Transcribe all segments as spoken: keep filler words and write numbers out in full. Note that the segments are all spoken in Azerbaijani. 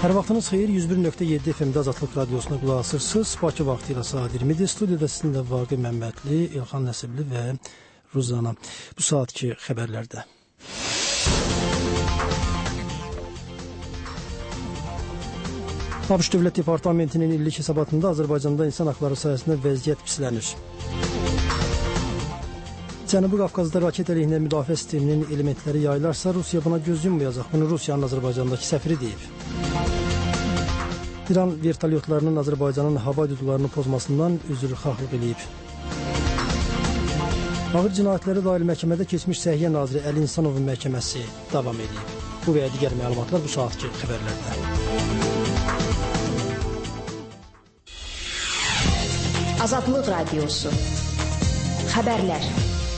Hər vaxtınız xeyir, yüz bir nöqtə yeddi F M-də Azadlıq Radiosuna qulaq asırsınız. Bakı vaxtı ilə saat iyirmidir. Studiyada sizinlə Vaqi Məmmədli, İlxan Nəsibli və Ruzana. Bu saatki xəbərlərdə. ABŞ Dövlət Departamentinin illik hesabatında Azərbaycanda insan haqları sayəsində vəziyyət pislənir. Cənubi Qafqazda raket əleyhinə müdafiə sisteminin elementləri yayılarsa, Rusiya buna göz yummayacaq. Bunu Rusiyanın Azərbaycandakı səfiri deyib. İran vertolyotlarının Azərbaycanın hava hüdudlarını pozmasından üzrxahlıq eləyib. Ağır cinayətlərə dair məhkəmədə keçmiş Səhiyyə Naziri Əli İnsanovun məhkəməsi davam edib. Bu və ya digər məlumatlar bu saatki xəbərlərdə. Azadlıq Radiosu. Xəbərlər.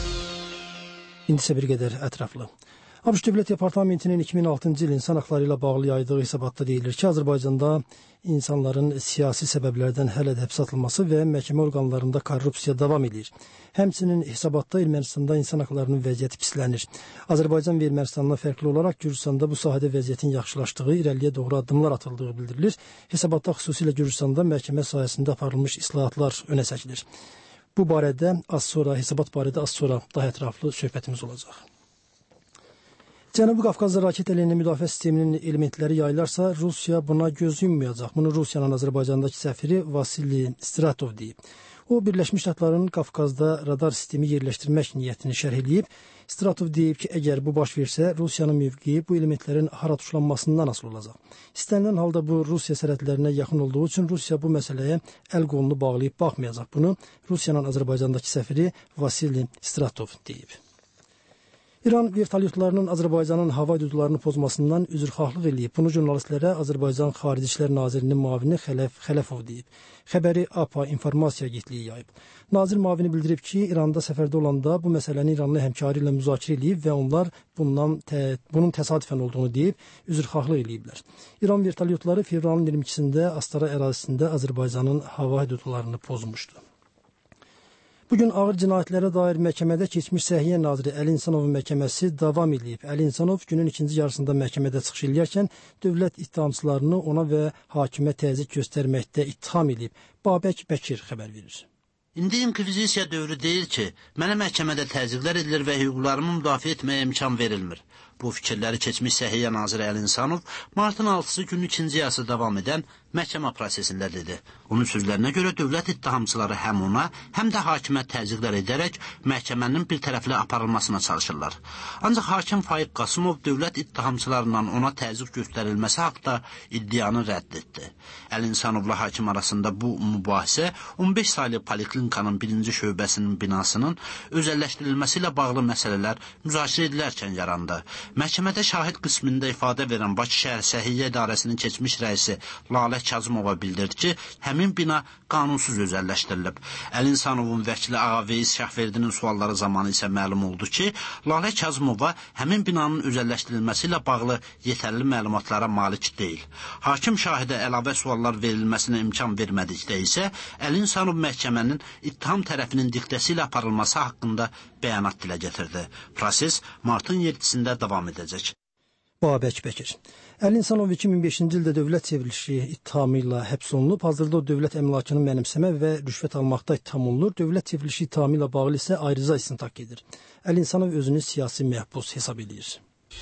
İndi isə bir qədər ətraflı. ABŞ Dövlət Departamentinin iki min altıncı il insan haqları ilə bağlı yaydığı hesabatda deyilir ki, Azərbaycanda insanların siyasi səbəblərdən hələ də həbsə atılması və məhkəmə orqanlarında korrupsiya davam edir. Həmçinin hesabatda Ermənistanda insan haqlarının vəziyyəti pislənir. Azərbaycan və Ermənistandan fərqli olaraq Gürcüstanda bu sahədə vəziyyətin yaxşılaşdığı, irəliyə doğru addımlar atıldığı bildirilir. Hesabatda xüsusilə Gürcüstanda məhkəmə sayəsində aparılmış islahatlar önə çəkilir. Bu barədə az sonra, hesabat barədə az sonra daha ətraflı söhbətimiz olacaq. Cənubi Qafqazda raket əleyhinə müdafiə sisteminin elementləri yayılarsa, Rusiya buna göz yummayacaq. Bunu Rusiyanın Azərbaycandakı səfiri Vasili Stratov deyib. O, Birləşmiş Ştatların Qafqazda radar sistemi yerləşdirmək niyyətini şərh edib. Stratov deyib ki, əgər bu baş versə, Rusiyanın mövqeyi bu elementlərin hara tuşlanmasından asılı olacaq. İstənilən halda bu Rusiya sərhədlərinə yaxın olduğu üçün Rusiya bu məsələyə əl qolunu bağlayıb baxmayacaq. Bunu Rusiyanın Azərbaycandakı səfiri Vasili Stratov deyib. İran vertolyotlarının Azərbaycanın hava hüdudlarını pozmasından üzrxahlıq eləyib. Bunu jurnalistlərə Azərbaycan Xarici İşlər Nazirinin müavini Xələf Xələfov deyib. Xəbəri A P A informasiya agentliyi yayıb. Nazir müavini bildirib ki, İranda səfərdə olanda bu məsələni İranlı həmkarı ilə müzakirə eləyib və onlar bundan tə, bunun təsadüfən olduğunu deyib, üzrxahlıq eləyiblər. İran vertolyotları fevralın iyirmi ikisində Astara ərazisində Azərbaycanın hava hüdudlarını pozmuşdu. Bugün ağır cinayətlərə dair məhkəmədə keçmiş Səhiyyə Naziri Əli İnsanovun məhkəməsi davam edib. Əli İnsanov günün ikinci yarısında məhkəmədə çıxış eləyərkən dövlət ittihamçılarını ona və hakimə təzyiq göstərməkdə ittiham edib. Babək Bəkir xəbər verir. İndi inkvizisiya dövrü deyil ki, mənə məhkəmədə təzyiqlər edilir və hüquqlarımı müdafiə etməyə imkan verilmir. Bu fikirləri keçmiş Səhiyyə Naziri Əli İnsanov martın altısı günü ikinci yarısı davam edən məhkəmə prosesində dedi. Onun sözlərinə görə dövlət ittihamçıları həm ona, həm də hakimə təzyiqlər edərək məhkəmənin bir tərəfli aparılmasına çalışırlar. Ancaq hakim Faiq Qasımov dövlət ittihamçılarından ona təzyiq göstərilməsi haqda iddianı rədd etdi. Əli İnsanovla hakim arasında bu mübahisə on beş saylı Poliklinkanın birinci şöbəsinin binasının özəlləşdirilməsi ilə bağlı məsələlər müzakirə edilərkən yarandı. Məhkəmədə şahid qismində ifadə verən Bakı şəhər Səhiyyə İdarəsinin keçmiş rəisi Lalə Kazımova bildirdi ki, həmin bina qanunsuz özəlləşdirilib. Əli İnsanovun vəkili Ağaveyiz Şahverdinin sualları zamanı isə məlum oldu ki, Lalə Kazımova həmin binanın özəlləşdirilməsi ilə bağlı yetərli məlumatlara malik deyil. Hakim şahidə əlavə suallar verilməsinə imkan vermədikdə isə Əli İnsanov məhkəmənin ittiham tərəfinin diktəsi ilə aparılması haqqında bəyanat dilə gətirdi. Proses martın yeddisində davam edəcək. Babək Bəkir. Əli İnsanov iki min beşinci ildə dövlət çevrilişi ittihamı ilə həbs olunub. Hazırda o dövlət əmlakını mənimsəmə və rüşvət almaqda ittiham olunur. Dövlət çevrilişi ittihamı ilə bağlı isə ayrıca istintaq edir. Əli İnsanov özünü siyasi məhbus hesab edir.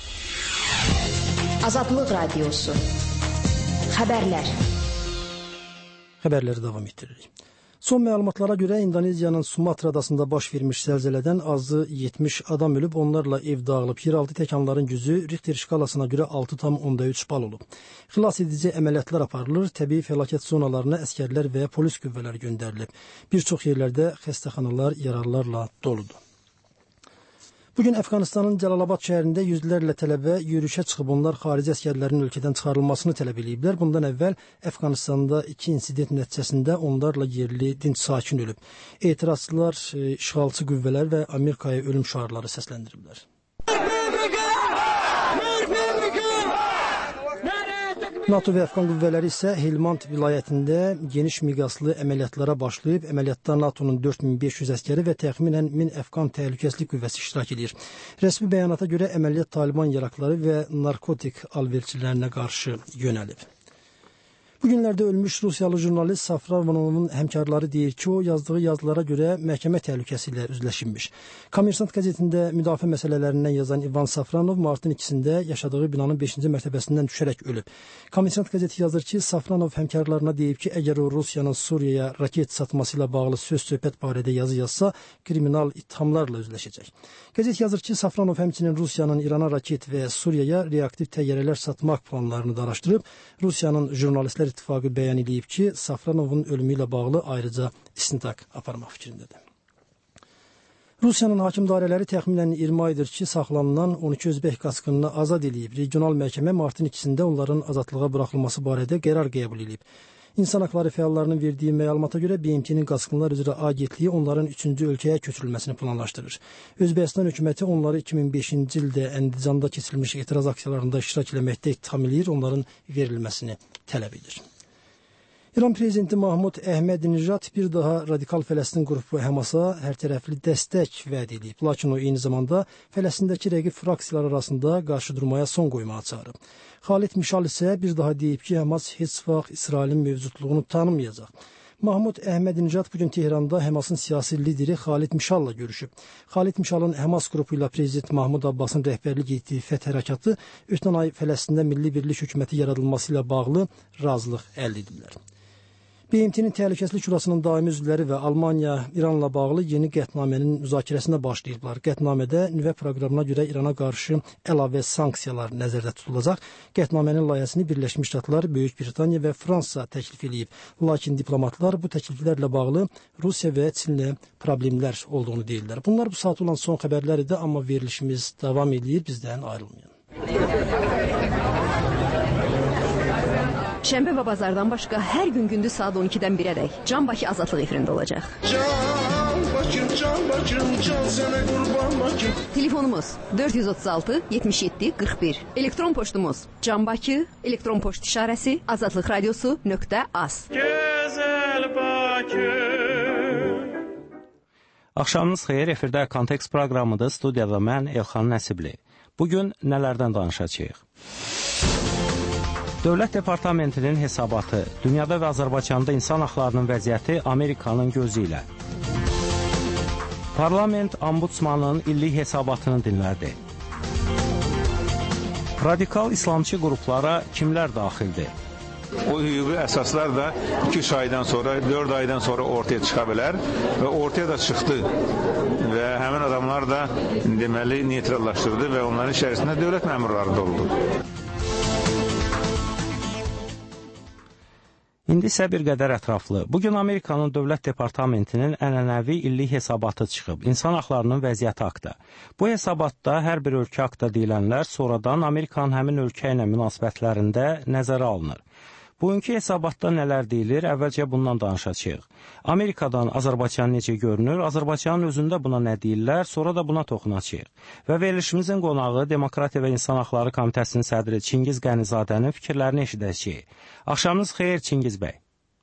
Azadlıq Radiosu. Xəbərlər. Xəbərləri davam etdiririk. Son məlumatlara görə İndoneziyanın Sumatra adasında baş vermiş zəlzələdən azı yetmiş adam ölüb, onlarla ev dağılıb. Yeraltı təkanların gücü Richter şkalasına görə altı tam onda üç bal olub. Xilas edici əməliyyatlar aparılır, təbii fəlakət zonalarına əskərlər və polis qüvvələri göndərilib. Bir çox yerlərdə xəstəxanalar yaralılarla doludur. Bugün Əfqanistanın Cəlalabad şəhərində yüzlərlə tələbə yürüyüşə çıxıb, onlar xarici əskərlərin ölkədən çıxarılmasını tələb ediblər. Bundan əvvəl Əfqanistanda iki insident nəticəsində onlarla yerli dinc sakin ölüb. Etirazçılar işğalçı qüvvələr və Amerikaya ölüm şüarları səsləndiriblər. NATO və Əfqan qüvvələri isə Helmand vilayətində geniş miqyaslı əməliyyatlara başlayıb. Əməliyyatda NATO'nun dörd min beş yüz əskəri və təxminən min Əfqan təhlükəsizlik qüvvəsi iştirak edir. Rəsmi bəyanata görə əməliyyat Taliban yarakları və narkotik alverçilərinə qarşı yönəlib. Bu günlərdə ölmüş Rusiyalı jurnalist Safronovun həmkarları deyir ki, o yazdığı yazılara görə məhkəmə təhlükəsi ilə üzləşmiş. Kommersant qəzetində müdafiə məsələlərindən yazan İvan Safronov martın ikisində yaşadığı binanın beşinci mərtəbəsindən düşərək ölüb. Kommersant qəzeti yazır ki, Safronov həmkarlarına deyib ki, əgər o Rusiyanın Suriyaya raket satması ilə bağlı söz-söhbət barədə yazı yazsa, kriminal ittihamlarla üzləşəcək. Qəzet yazır ki, Safronov həmçinin Rusiyanın İrana raket və Suriyaya reaktiv təyyarələr satmaq planlarını da araşdırıb. Rusiyanın jurnalistlər İttifaqı bəyan edib ki, Safronovun ölümü ilə bağlı ayrıca istintaq aparmaq fikrindədir. Rusiyanın hakim dairələri təxminən iyirmi aydır ki, saxlanılan on iki özbək qaçqınını azad edib. Regional məhkəmə martın ikisində onların azadlığa buraxılması barədə qərar qəbul edib. İnsan haqları fəallarının verdiyi məlumata görə B M T-nin qaçqınlar üzrə agentliyi onların üçüncü ölkəyə köçürülməsini planlaşdırır. Özbəkistan hökuməti onları iki min beşinci ildə Əndicanda keçirilmiş etiraz aksiyalarında iştirak etməkdə ittiham edir, onların verilməsini tələb edir. İran prezidenti Mahmud Əhmədinejad bir daha radikal Fələstin qrupu Həmasa hərtərəfli dəstək vəd edib. Lakin o eyni zamanda Fələstindəki rəqib fraksiyalar arasında qarşıdurmaya son qoymağa çağırıb. Xalid Mişal isə bir daha deyib ki, Həmas heç vaxt İsrailin mövcudluğunu tanımayacaq. Mahmud Əhmədinejad bugün Tehranda Həmasın siyasi lideri Xalid Mişalla görüşüb. Xalid Mişalın Həmas qrupu ilə prezident Mahmud Abbasın rəhbərlik etdiyi Fəth hərəkatı ötən ay Fələstində milli birlik hökuməti yaradılması ilə bağlı razılıq əldə ediblər. B M T-nin Təhlükəsizlik Şurasının daimi üzvləri və Almaniya İranla bağlı yeni qətnamənin müzakirəsinə başlayıblar. Qətnamədə nüvə proqramına görə İrana qarşı əlavə sanksiyalar nəzərdə tutulacaq. Qətnamənin layihəsini Birləşmiş Ştatlar, Böyük Britaniya və Fransa təklif edib. Lakin diplomatlar bu təkliflərlə bağlı Rusiya və Çinlə problemlər olduğunu deyirlər. Bunlar bu saat olan son xəbərlər idi, amma verilişimiz davam edir, bizdən ayrılmayın. Şənbə və bazardan başqa hər gün gündüz saat on ikidən birədək Can Bakı Azadlıq efirində olacaq. Can Bakım, Can Bakım, can sənə qurban Bakım. Telefonumuz dörd yüz otuz altı yetmiş yeddi qırx bir. Elektron poçtumuz Can Bakı, elektron poçt işarəsi azadlıq radiosu nöqtə az. Gözəl Bakı. Axşamınız xeyir, efirdə Kontekst proqramıdır. Studiyada mən Elxan Nəsibli. Bugün nələrdən danışacağıq? Dövlət Departamentinin hesabatı, dünyada və Azərbaycanda insan haqlarının vəziyyəti Amerikanın gözü ilə. Parlament Ombudsmanın illik hesabatını dinlərdi. Radikal İslamçı qruplara kimlər daxildir? O hüquqi əsaslar da iki üç aydan sonra, dörd aydan sonra ortaya çıxa bilər və ortaya da çıxdı və həmin adamlar da deməli neytrallaşdırdı və onların içərisində dövlət məmurları da oldu. İndi isə bir qədər ətraflı. Bugün Amerikanın Dövlət Departamentinin ənənəvi illik hesabatı çıxıb, insan haqlarının vəziyyəti haqda. Bu hesabatda hər bir ölkə haqda deyilənlər sonradan Amerikanın həmin ölkə ilə münasibətlərində nəzərə alınır. Bugünkü hesabatda nələr deyilir, əvvəlcə bundan danışacağıq. Amerikadan Azərbaycan necə görünür, Azərbaycanın özündə buna nə deyirlər, sonra da buna toxunacağıq. Və verilişimizin qonağı Demokratiya və İnsan Haqları Komitəsinin sədri Çingiz Qənizadənin fikirlərini eşidəcəyik. Axşamınız xeyir Çingiz bəy.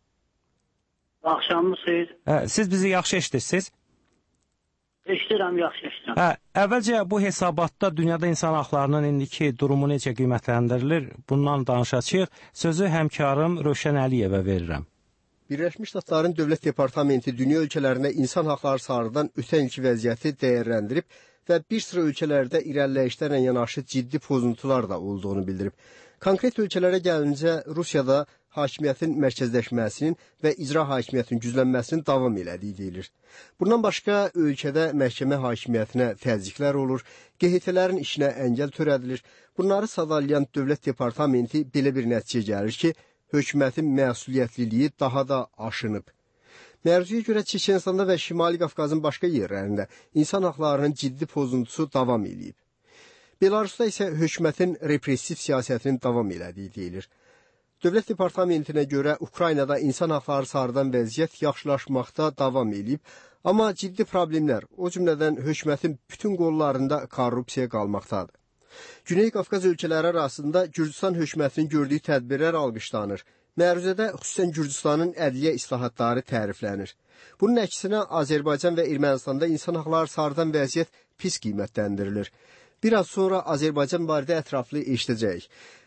Axşamınız xeyir. Hə, siz bizi yaxşı eşidirsiniz? Eşidirəm, yaxşı eşidirəm. Hə, əvvəlcə bu hesabatda dünyada insan haqlarının indiki durumu necə qiymətləndirilir, bundan danışacağıq. Sözü həmkarım Rövşən Əliyevə verirəm. Birləşmiş Ştatların Dövlət Departamenti dünya ölkələrində insan haqları sarıdan ötən ilki vəziyyəti dəyərləndirib və bir sıra ölkələrdə irəliləyişlərlə yanaşı ciddi pozuntular da olduğunu bildirib. Konkret ölkələrə gəlincə, Rusiyada hakimiyyətin mərkəzləşməsinin və icra hakimiyyətinin güclənməsinin davam elədiyi deyilir. Bundan başqa, ölkədə məhkəmə hakimiyyətinə təzyiqlər olur, Q H T-lərin işinə əngəl törədilir. Bunları sadalayan Dövlət Departamenti belə bir nəticə gəlir ki, hökumətin məsuliyyətliliyi daha da aşınıb. Mərzuya görə Çeçenistanda və Şimali Qafqazın başqa yerlərində insan haqlarının ciddi pozuntusu davam edib. Belarusda isə hökumətin repressiv siyasətinin davam elədiyi deyilir. Dövlət Departamentinə görə Ukraynada insan haqları sarıdan vəziyyət yaxşılaşmaqda davam edib, amma ciddi problemlər, o cümlədən hökumətin bütün qollarında korrupsiya qalmaqdadır. Güney Qafqaz ölkələri arasında Gürcüstan hökumətinin gördüyü tədbirlər alqışlanır. Məruzədə xüsusən Gürcüstanın ədliyyə islahatları təriflənir. Bunun əksinə Azərbaycan və Ermənistanda insan haqları sarıdan vəziyyət pis qiymətləndirilir. Bir az sonra Azərbaycan barədə ətraflı eşidəcəyik.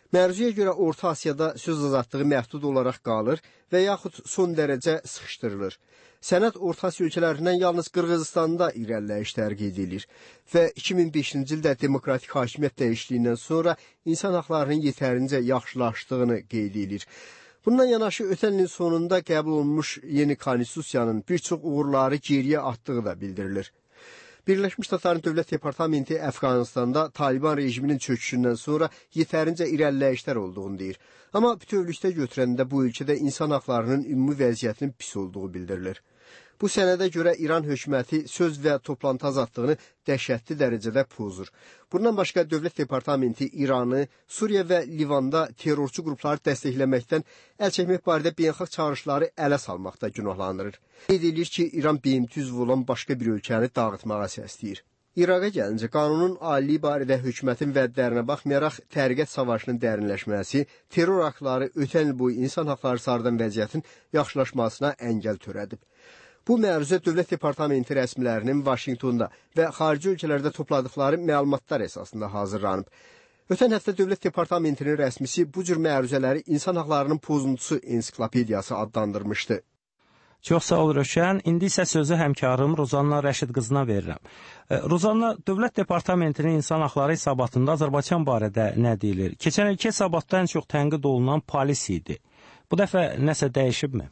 Mərzuya görə Orta Asiyada söz azadlığı məhdud olaraq qalır və yaxud son dərəcə sıxışdırılır. Sənəd Orta Asiya ölkələrindən yalnız Qırğızistanda irəliləyişlər qeyd edilir və iki min beşinci ildə demokratik hakimiyyət dəyişikliyindən sonra insan haqlarının yetərincə yaxşılaşdığını qeyd edilir. Bundan yanaşı ötən ilin sonunda qəbul olunmuş yeni konstitusiyanın bir çox uğurları geriyə atdığı da bildirilir. Birləşmiş Ştatların Dövlət Departamenti Əfqanistanda Taliban rejiminin çöküşündən sonra yetərincə irəliləyişlər olduğunu deyir. Amma bütövlükdə götürəndə bu ölkədə insan haqlarının ümumi vəziyyətinin pis olduğu bildirilir. Bu sənədə görə İran hökuməti söz və toplantı azadlığını dəhşətli dərəcədə pozur. Bundan başqa Dövlət Departamenti İranı, Suriya və Livanda terrorçu qrupları dəstəkləməkdən əl çəkmək barədə beynəlxalq çağırışları ələ salmaqda günahlandırır. Qeyd edilir ki, İran B M T üzvü olan başqa bir ölkəni dağıtmağa səsləyir. İraqa gəlincə, qanunun aliliyi barədə hökumətin vədlərinə baxmayaraq təriqət savaşının dərinləşməsi, terror aktları ötən il boyu insan haqları sarıdan vəziyyətin yaxşılaşmasına əngəl törədib. Bu məruzə Dövlət Departamenti rəsmilərinin Vaşinqtonda və xarici ölkələrdə topladıqları məlumatlar əsasında hazırlanıb. Ötən həftə Dövlət Departamentinin rəsmisi bu cür məruzələri insan haqlarının pozuntusu ensiklopediyası adlandırmışdı. Çox sağ ol Röşən. İndi isə sözü həmkarım Rozanna Rəşid qızına verirəm. Rozanna, Dövlət Departamentinin insan haqları hesabatında Azərbaycan barədə nə deyilir? Keçən ilki hesabatda ən çox tənqid olunan polis idi. Bu dəfə nəsə dəyişibmi?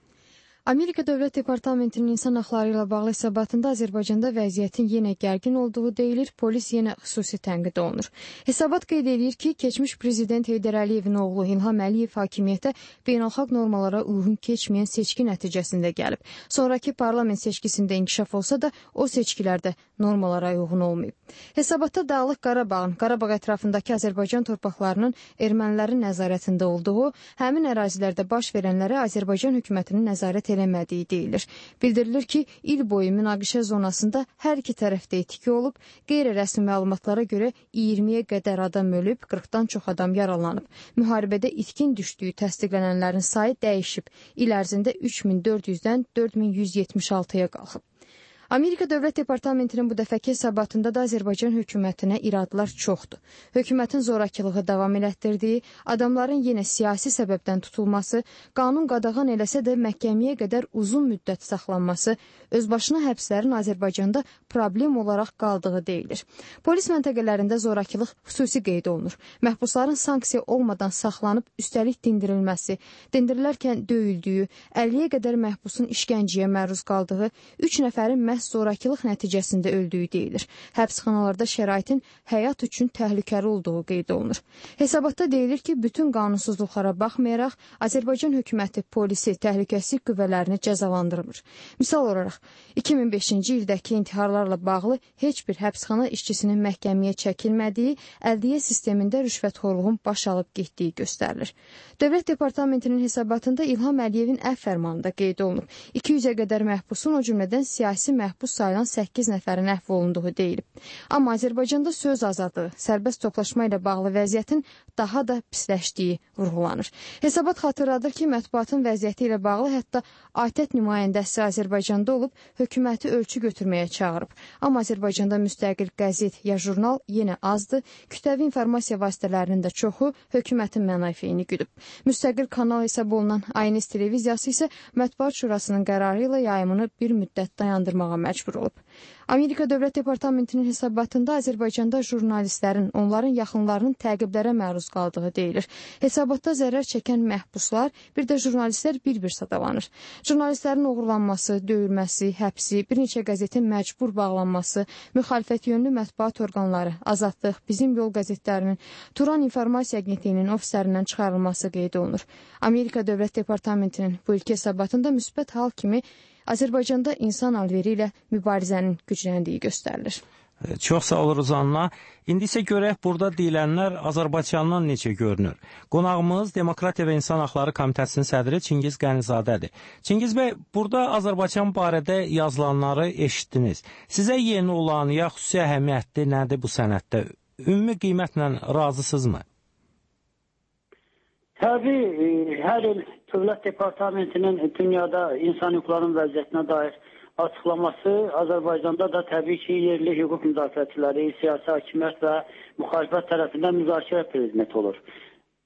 Amerika Dövlət Departamentinin insan haqları ilə bağlı hesabatında Azərbaycanda vəziyyətin yenə gərgin olduğu deyilir, polis yenə xüsusi tənqid olunur. Hesabat qeyd edir ki, keçmiş prezident Heydər Əliyevin oğlu İlham Əliyev hakimiyyətə beynəlxalq normalara uyğun keçməyən seçki nəticəsində gəlib. Sonraki parlament seçkisində inkişaf olsa da, o seçkilərdə normalara uyğun olmayıb. Hesabatda Dağlıq Qarabağın, Qarabağ ətrafındakı Azərbaycan torpaqlarının ermənilərin nəzarətində olduğu, həmin ərazilərdə baş verənlərə Azərbaycan hökumətinin nəzarət eləmədiyi deyilir. Bildirilir ki, il boyu münaqişə zonasında hər iki tərəfdə itki olub, qeyri-rəsmi məlumatlara görə iyirmiyə qədər adam ölüb, qırxdan çox adam yaralanıb. Müharibədə itkin düşdüyü təsdiqlənənlərin sayı dəyişib. İl ərzində üç min dörd yüzdən dörd min yüz yetmiş altıya qalxıb. Amerika Dövlət Departamentinin bu dəfəki hesabatında da Azərbaycan hökumətinə iradlar çoxdur. Hökumətin zorakılığı davam elətdirdiyi, adamların yenə siyasi səbəbdən tutulması, qanun qadağan eləsə də məhkəməyə qədər uzun müddət saxlanması, özbaşına həbslərin Azərbaycanda problem olaraq qaldığı deyilir. Polis məntəqələrində zorakılıq xüsusi qeyd olunur. Məhbusların sanksiya olmadan saxlanıb, üstəlik dindirilməsi, dindirilərkən döyüldüyü, əlliyə qədər məhbusun işgəncəyə məruz qaldığı, üç nəfərin məhz zorakılıq nəticəsində öldüyü deyilir. Həbsxanalarda şəraitin həyat üçün təhlükəli olduğu qeyd olunur. Hesabatda deyilir ki, bütün qanunsuzluqlara baxmayaraq, Azərbaycan hökuməti polisi, təhlükəsizlik qüvvələrini cəzalandırmır. Misal olaraq, iki min beşinci ildəki intiharlarla bağlı heç bir həbsxana işçisinin məhkəməyə çəkilmədiyi, ədliyyə sistemində rüşvətxorluğun baş alıb getdiyi göstərilir. Dövlət Departamentinin hesabatında İlham Əliyevin əfv fərmanında qeyd olunub. iki yüzə qədər məhbusun, o cümlədən siyasi məhbus sayılan səkkiz nəfərin əfv olunduğu deyilib. Amma Azərbaycanda söz azadlığı, sərbəst toplaşma ilə bağlı vəziyyətin daha da pisləşdiyi vurğulanır. Hesabat xatırladır ki, mətbuatın vəziyyəti ilə bağlı hətta ATƏT nümayəndəsi Azərbaycanda olub, hökuməti ölçü götürməyə çağırıb. Amma Azərbaycanda müstəqil qəzet ya jurnal yenə azdır, kütləvi informasiya vasitələrinin də çoxu hökumətin mənafeyini güdüb. Müstəqil kanal hesab olunan Aynes televiziyası isə Mətbuat Şurasının qərarı ilə yayımını bir müddət dayandırmağa məcbur olub. Amerika Dövlət Departamentinin hesabatında Azərbaycanda jurnalistlərin, onların yaxınlarının təqiblərə məruz qaldığı deyilir. Hesabatda zərər çəkən məhbuslar, bir də jurnalistlər bir-bir sadalanır. Jurnalistlərin oğurlanması, döyülməsi, həbsi, bir neçə qəzetin məcbur bağlanması, müxalifət yönlü mətbuat orqanları, Azadlıq, Bizim Yol qəzetlərinin, Turan İnformasiya Agentliyinin ofislərindən çıxarılması qeyd olunur. Amerika Dövlət Departamentinin bu ilki hesabatında müsbət hal kimi Azərbaycanda insan alveri ilə mübarizənin gücləndiyi göstərilir. Çox sağ ol Rozanna. İndi isə görək burada deyilənlər Azərbaycandan necə görünür. Qonağımız Demokratiya və İnsan Haqları Komitəsinin sədri Çingiz Qənizadədir. Çingiz bəy, burada Azərbaycan barədə yazılanları eşitdiniz. Sizə yeni olan ya xüsusi əhəmiyyətli nədir bu sənəddə? Ümumi qiymətlə razısınızmı? Təbii, hər il Dövlət Departamentinin dünyada insan hüquqlarının vəziyyətinə dair açıqlaması Azərbaycanda da təbii ki, yerli hüquq müdafiəçiləri, siyasi hakimiyyət və müxalifət tərəfindən müzakirə predmeti olur.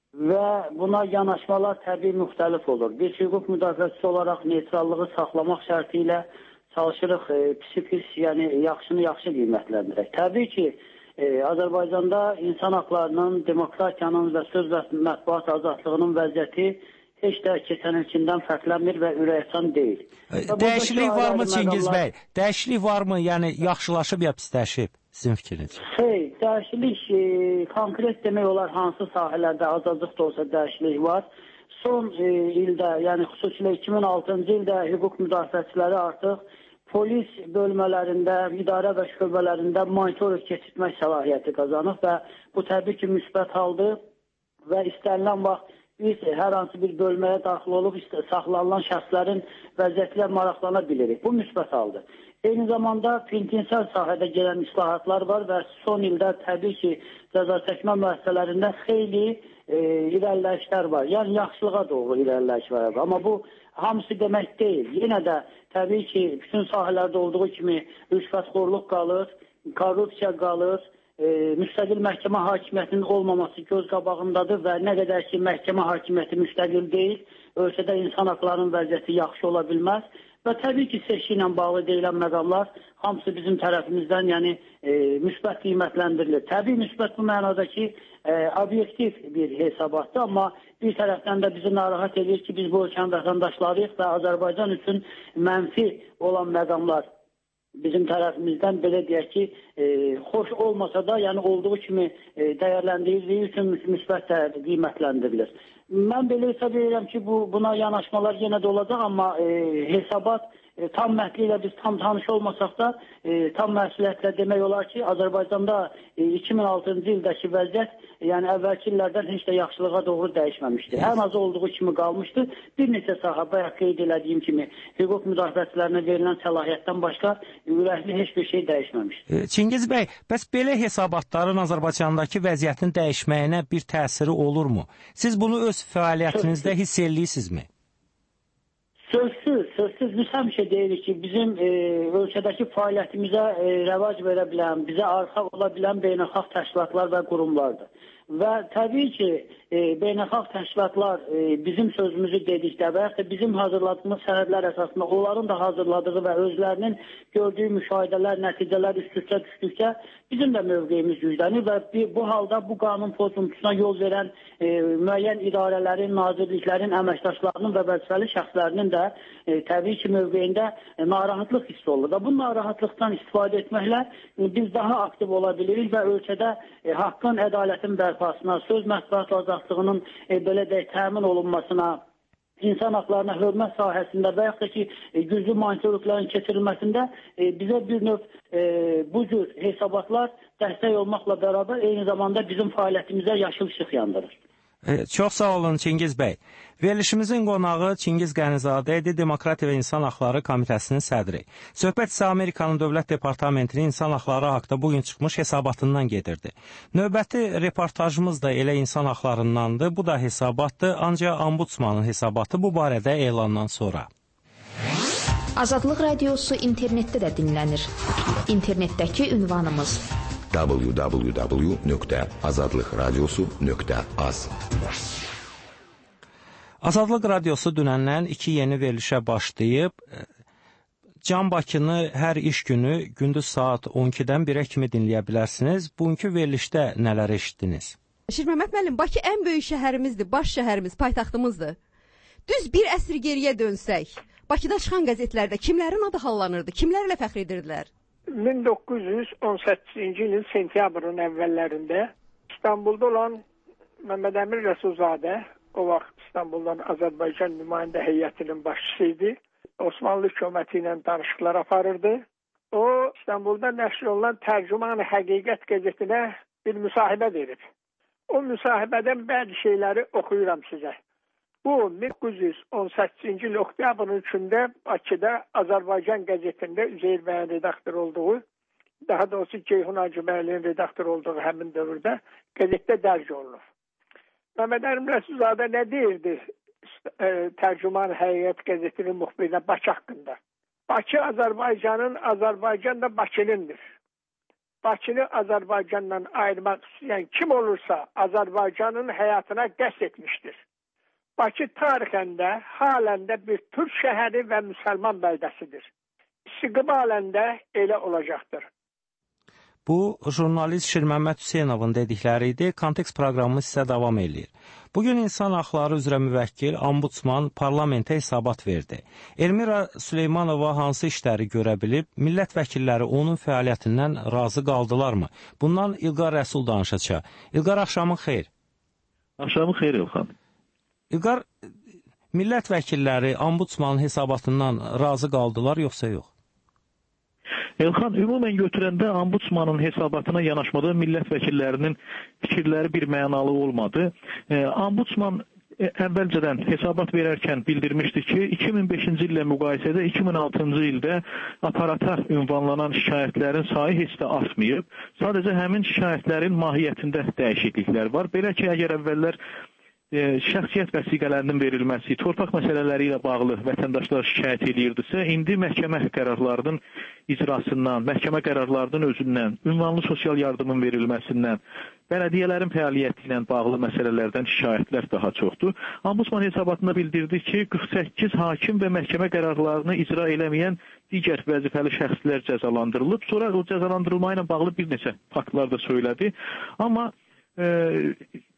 və buna yanaşmalar təbii müxtəlif olur. Biz hüquq müdafiəçisi olaraq neytrallığı saxlamaq şərti ilə çalışırıq e, pis-pis, yəni yaxşını yaxşı qiymətləndirək. Təbii ki, e, Azərbaycanda insan haqlarının, demokratiyanın və söz və mətbuat azadlığının vəziyyəti heç də keçən ilkindən fərqlənmir və ürəkçan deyil. Dəyişiklik varmı Çingiz bəy? Dəyişiklik varmı? Yəni yaxşılaşıb ya pisləşib? Sizin fikriniz? Şey, dəyişiklik e, konkret demək olar hansı sahələrdə azacıq da olsa dəyişiklik var. Son e, ildə, yəni xüsusilə iki min altıncı ildə hüquq müdafiəçiləri artıq polis bölmələrində, idarə və şöbələrində monitorinq keçirtmək səlahiyyəti qazanıb və bu təbii ki, müsbət haldır və istənilən vaxt biz hər hansı bir bölməyə daxil olub saxlanılan şəxslərin vəziyyətlə maraqlana bilirik. Bu müsbət haldır. Eyni zamanda pintinsel sahədə gələn islahatlar var və son ildə təbii ki, cəza çəkmə müəssisələrində xeyli e, irəliləyişlər var. Yəni, yaxşılığa doğru irəliləyiş var. Amma bu hamısı demək deyil. Yenə də təbii ki, bütün sahələrdə olduğu kimi rüşvətxorluq qalır, korrupsiya qalır, e, müstəqil məhkəmə hakimiyyətinin olmaması göz qabağındadır və nə qədər ki, məhkəmə hakimiyyəti müstəqil deyil, ölkədə insan haqlarının vəziyyəti yaxşı ola bilməz. Və təbii ki, seçki ilə bağlı deyilən məqamlar hamısı bizim tərəfimizdən yəni, e, müsbət qiymətləndirilir. Təbii müsbət bu mənada ki, e, obyektiv bir hesabatdır, amma bir tərəfdən də bizi narahat edir ki, biz bu ölkənin vətəndaşlarıyıq və Azərbaycan üçün mənfi olan məqamlar bizim tərəfimizdən belə deyək ki, e, xoş olmasa da, yəni olduğu kimi e, dəyərləndirildiyi üçün müsbət qiymətləndirilir. Mən belə hesab edirəm ki, bu, buna yanaşmalar yenə də olacaq, amma e, hesabat e, tam mətli ilə biz tam tanış olmasaq da e, tam məsuliyyətlə demək olar ki, Azərbaycanda e, iki min altıncı ildəki vəziyyət yəni əvvəlki illərdən heç də yaxşılığa doğru dəyişməmişdir. Ən azı olduğu kimi qalmışdı. Bir neçə sahə, bayaq qeyd elədiyim kimi, hüquq müdafiəçilərinə verilən səlahiyyətdən başqa ürəkli heç bir şey dəyişməmişdir. Çingiz bəy, bəs belə hesabatların Azərbaycandakı vəziyyətin dəyişməyinə bir təsiri olurmu? Siz bunu öz fəaliyyətinizdə hiss eləyirsinizmi? Sözsüz, sözsüz biz həmişə deyirik ki, bizim e, ölkədəki fəaliyyətimizə e, rəvac verə bilən, bizə arxa ola bilən beynəlxalq təşkilatlar və qurumlardır. Və təbii ki, e, beynəlxalq təşkilatlar e, bizim sözümüzü dedikdə və yaxud da bizim hazırladığımız sənədlər əsasında onların da hazırladığı və özlərinin gördüyü müşahidələr, nəticələr üst-üstə düşdükdə bizim də mövqeyimiz güclənir və bu halda bu qanun pozuntusuna yol verən e, müəyyən idarələrin, nazirliklərin, əməkdaşlarının və vəzifəli şəxslərinin də e, təbii ki, mövqeyində e, narahatlıq hissi olur. Və bu narahatlıqdan istifadə etməklə e, biz daha aktiv ola bilirik və ölkədə e, haqqın, ədalətin bərpasına, söz mətbuat azadlığının e, belə deyək, təmin olunmasına, insan haqlarına hörmət sahəsində və yaxud da ki, e, güclü monitorinqlərin keçirilməsində e, bizə bir növ e, bu cür hesabatlar dəstək olmaqla bərabər eyni zamanda bizim fəaliyyətimizə yaşıl işıq yandırır. E, çox sağ olun Çingiz bəy. Verilişimizin qonağı Çingiz Qənizadə idi, Demokratiya və İnsan Haqları Komitəsinin sədri. Söhbət isə Amerikanın Dövlət Departamentinin insan haqları haqda bugün çıxmış hesabatından gedirdi. Növbəti reportajımız da elə insan haqlarındandır, bu da hesabatdır, ancaq Ombudsmanın hesabatı bu barədə elandan sonra. Azadlıq Radiosu internetdə də dinlənir. İnternetdəki ünvanımız w w w nöqtə azadlıq radiosu nöqtə az. Azadlıq Radiosu dünəndən iki yeni verilişə başlayıb. Can Bakını hər iş günü gündüz saat on ikidən birə kimi dinləyə bilərsiniz. Bugünkü verilişdə nələr eşitdiniz? Şir Məmməd müəllim, Bakı ən böyük şəhərimizdir, baş şəhərimiz, paytaxtımızdır. Düz bir əsr geriyə dönsək, Bakıda çıxan qəzetlərdə kimlərin adı hallanırdı, kimlərlə fəxr edirdilər? min doqquz yüz on səkkizinci ilin sentyabrın əvvəllərində İstanbulda olan Məmməd Əmin Rəsulzadə, o vaxt İstanbuldan Azərbaycan nümayəndə heyətinin başçısı idi. Osmanlı hökuməti ilə danışıqlar aparırdı. O, İstanbulda nəşr olunan Tərcüman-ı Həqiqət qəzetinə bir müsahibə verib. O müsahibədən bəzi şeyləri oxuyuram sizə. Bu, min doqquz yüz on səkkizinci il oktyabrın üçündə Bakıda Azərbaycan qəzetində Üzeyir bəyin redaktor olduğu, daha doğrusu Ceyhun Hacıbəyli'nin redaktor olduğu həmin dövrdə qəzetdə dərc olunur. Məmməd Əmin Rəsulzadə nə deyirdi e, Tərcüman Həqiqət qəzetinin müxbirinə Bakı haqqında? Bakı Azərbaycanın, Azərbaycan da Bakınındır. Bakını Azərbaycandan ayırmaq istəyən kim olursa Azərbaycanın həyatına qəsd etmişdir. Bakı tarixində halen də bir Türk şəhəri və müsəlman bəldəsidir. İstiqbalən də elə olacaqdır. Bu, jurnalist Şirməmməd Hüseynovun dedikləri idi. Kontekst proqramımız sizə davam edir. Bugün insan haqları üzrə müvəkkil, ombudsman parlamentə hesabat verdi. Elmira Süleymanova hansı işləri görə bilib, millət vəkilləri onun fəaliyyətindən razı qaldılarmı? Bundan İlqar Rəsul danışacaq. İlqar, axşamın xeyir. Axşamın xeyir, İlqar. İlqar, millət vəkilləri ombudsmanın hesabatından razı qaldılar, yoxsa yox? Elxan, ümumən götürəndə ombudsmanın hesabatına yanaşmada millət vəkillərinin fikirləri bir mənalı olmadı. E, ombudsman əvvəlcədən hesabat verərkən bildirmişdi ki, iki min beşinci illə müqayisədə iki min altıncı ildə aparata ünvanlanan şikayətlərin sayı heç də artmayıb. Sadəcə həmin şikayətlərin mahiyyətində dəyişikliklər var. Belə ki, əgər əvvəllər E, şəxsiyyət vəsiqələrinin verilməsi, torpaq məsələləri ilə bağlı vətəndaşlar şikayət edirdisə, indi məhkəmə qərarlarının icrasından, məhkəmə qərarlarının özündən, ünvanlı sosial yardımın verilməsindən, bələdiyyələrin fəaliyyəti ilə bağlı məsələlərdən şikayətlər daha çoxdur. Ombudsman hesabatında bildirdi ki, qırx səkkiz hakim və məhkəmə qərarlarını icra eləməyən digər vəzifəli şəxslər cəzalandırılıb. Sonra o cəzalandırılma ilə bağlı bir neçə faktlar da söylədi. Amma e,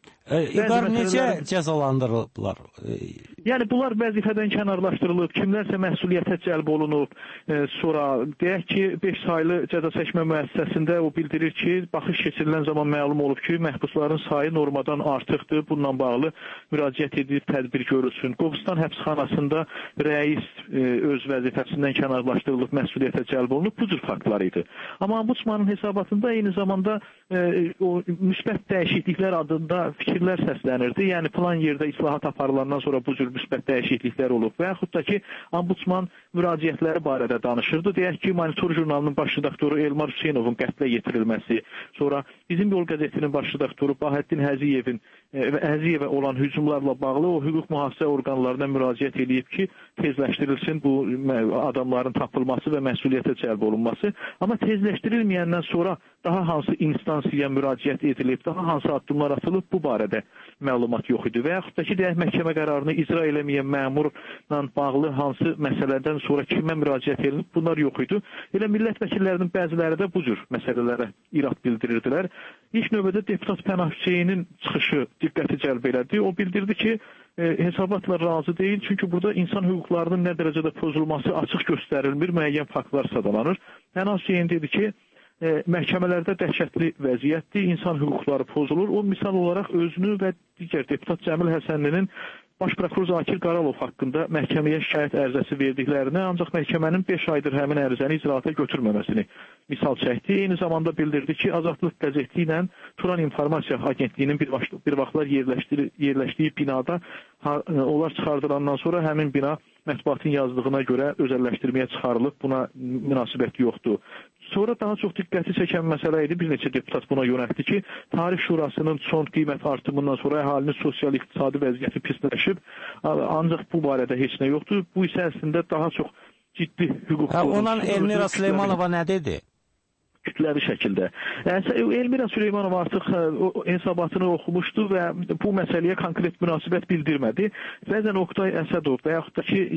İlqar, necə cəzalandırılıblar? Yəni, bunlar vəzifədən kənarlaşdırılıb, kimlərsə məsuliyyətə cəlb olunub, e, sonra deyək ki, beş saylı cəza çəkmə müəssisəsində o bildirir ki, baxış keçirilən zaman məlum olub ki, məhbusların sayı normadan artıqdır, bununla bağlı müraciət edib tədbir görülsün. Qobustan həbsxanasında rəis e, öz vəzifəsindən kənarlaşdırılıb, məsuliyyətə cəlb olunub, bu cür faktlar idi. Amma ombudsmanın hesabatında eyni zamanda e, o müsbət dəyişikliklər adında fikirlər səslənirdi. Yəni, plan yerdə islahat aparılandan sonra bu cür müsbət dəyişikliklər olub və yaxud da ki, ombudsman müraciətləri barədə danışırdı. Deyək ki, Monitor jurnalının baş redaktoru Elmar Hüseynovun qətlə yetirilməsi, sonra Bizim Yol qəzetinin baş redaktoru Bahəddin Həziyevin və Həziyevə olan hücumlarla bağlı o hüquq mühafizə orqanlarına müraciət edib ki, tezləşdirilsin bu adamların tapılması və məsuliyyətə cəlb olunması. Amma tezləşdirilməyəndən sonra daha hansı instansiyaya müraciət edilib, daha hansı addımlar atılıb, bu barədə məlumat yox idi. Və yaxud da ki, deyək, məhkəmə qərarını icra eləməyən məmurla bağlı hansı məsələdən sonra kimə müraciət edilib, bunlar yox idi. Elə millət vəkillərinin bəziləri də bu cür məsələlərə irad bildirirdilər. İlk növbədə deputat Pənah Hüseynin çıxışı diqqəti cəlb elədi. O bildirdi ki, e, hesabatla razı deyil, çünki burada insan hüquqlarının nə dərəcədə pozulması açıq göstərilmir, müəyyən faktlar sadalanır. Pənah Hüseyin dedi ki, E, məhkəmələrdə dəhşətli vəziyyətdir, insan hüquqları pozulur. O, misal olaraq özünü və digər deputat Cəmil Həsənlinin Baş prokuror Zakir Qaralov haqqında məhkəməyə şikayət ərizəsi verdiklərini, ancaq məhkəmənin beş aydır həmin ərizəni icraata götürməməsini misal çəkdi. Eyni zamanda bildirdi ki, Azadlıq qəzeti ilə Turan İnformasiya Agentliyinin bir, bir vaxtlar yerləşdiyi binada ha, onlar çıxardılandan sonra həmin bina mətbuatın yazdığına görə özəlləşdirməyə çıxarılıb, buna münasibət yoxdur. Sonra daha çox diqqəti çəkən məsələ idi, bir neçə deputat buna yönəltdi ki, Tarix Şurasının son qiymət artımından sonra əhalinin sosial-iqtisadi vəziyyəti pisləşib, ancaq bu barədə heç nə yoxdur. Bu isə əslində daha çox ciddi hüquq... Hə, ondan Elmira Süleymanova nə dedi? Kütləvi şəkildə. Elmira Süleymanova artıq hesabatını oxumuşdu və bu məsələyə konkret münasibət bildirmədi. Bəzən Oqtay Əsədov və yaxud da ki,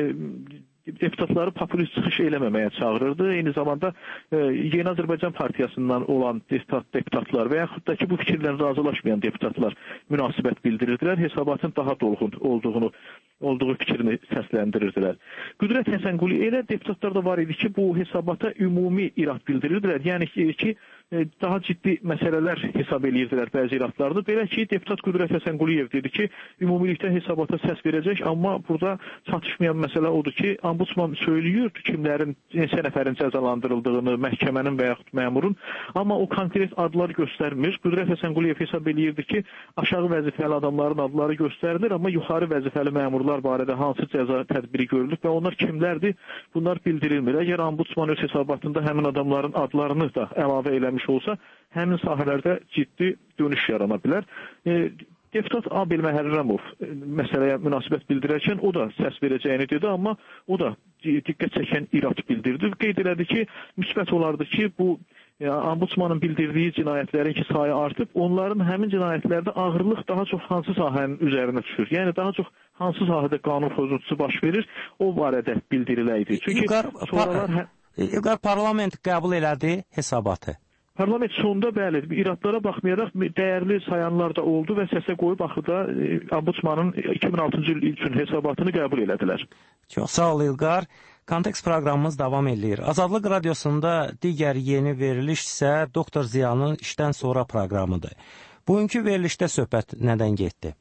e, deputatları populist çıxış eləməməyə çağırırdı. Eyni zamanda e, Yeni Azərbaycan Partiyasından olan deputatlar və yaxud da ki, bu fikirlə razılaşmayan deputatlar münasibət bildirirdilər. Hesabatın daha dolğun olduğunu, olduğu fikrini səsləndirirdilər. Qüdrət Həsənqulu elə deputatlar da var idi ki, bu hesabata ümumi irad bildirirdilər. Yəni ki, ki daha ciddi məsələlər hesab edirdilər bəzi iradlarını. Belə ki, deputat Qüdrət Həsənquliyev dedi ki, ümumilikdə hesabata səs verəcək, amma burada çatışmayan məsələ odur ki, ombudsman söylüyor kimlərin, neçə nəfərin cəzalandırıldığını, məhkəmənin və yaxud məmurun, amma o konkret adlar göstərmir. Qüdrət Həsənquliyev hesab edirdi ki, aşağı vəzifəli adamların adları göstərilir, amma yuxarı vəzifəli məmurlar barədə hansı cəza tədbiri görülür və onlar kimlərdir, bunlar bildirilmir. Əgər ombudsman öz hesabatında həmin adamların adlarını da əlavə eləmiş olsa, həmin sahələrdə ciddi dönüş yarana bilər. E, deputat Abel Məhərrəmov e, məsələyə münasibət bildirərkən o da səs verəcəyini dedi, amma o da diqqət çəkən irad bildirdi. Qeyd elədi ki, müsbət olardı ki, bu Ombudsmanın bildirdiyi cinayətlərin ki, sayı artıb, onların həmin cinayətlərdə ağırlıq daha çox hansı sahənin üzərinə düşür? Yəni daha çox hansı sahədə qanun pozuntusu baş verir, o barədə bildiriləydi. Çünki sonralar... İlqar, parlament qəbul elədi hesabatı. Parlament sonunda bəli, iradlara baxmayaraq dəyərli sayanlar da oldu və səsə qoyub axırda Ombudsmanın iki min altıncı il üçün hesabatını qəbul elədilər. Çox sağ ol İlqar. Konteks proqramımız davam edir. Azadlıq radiosunda digər yeni veriliş isə Doktor Ziyanın işdən sonra proqramıdır. Bugünkü verilişdə söhbət nədən getdi?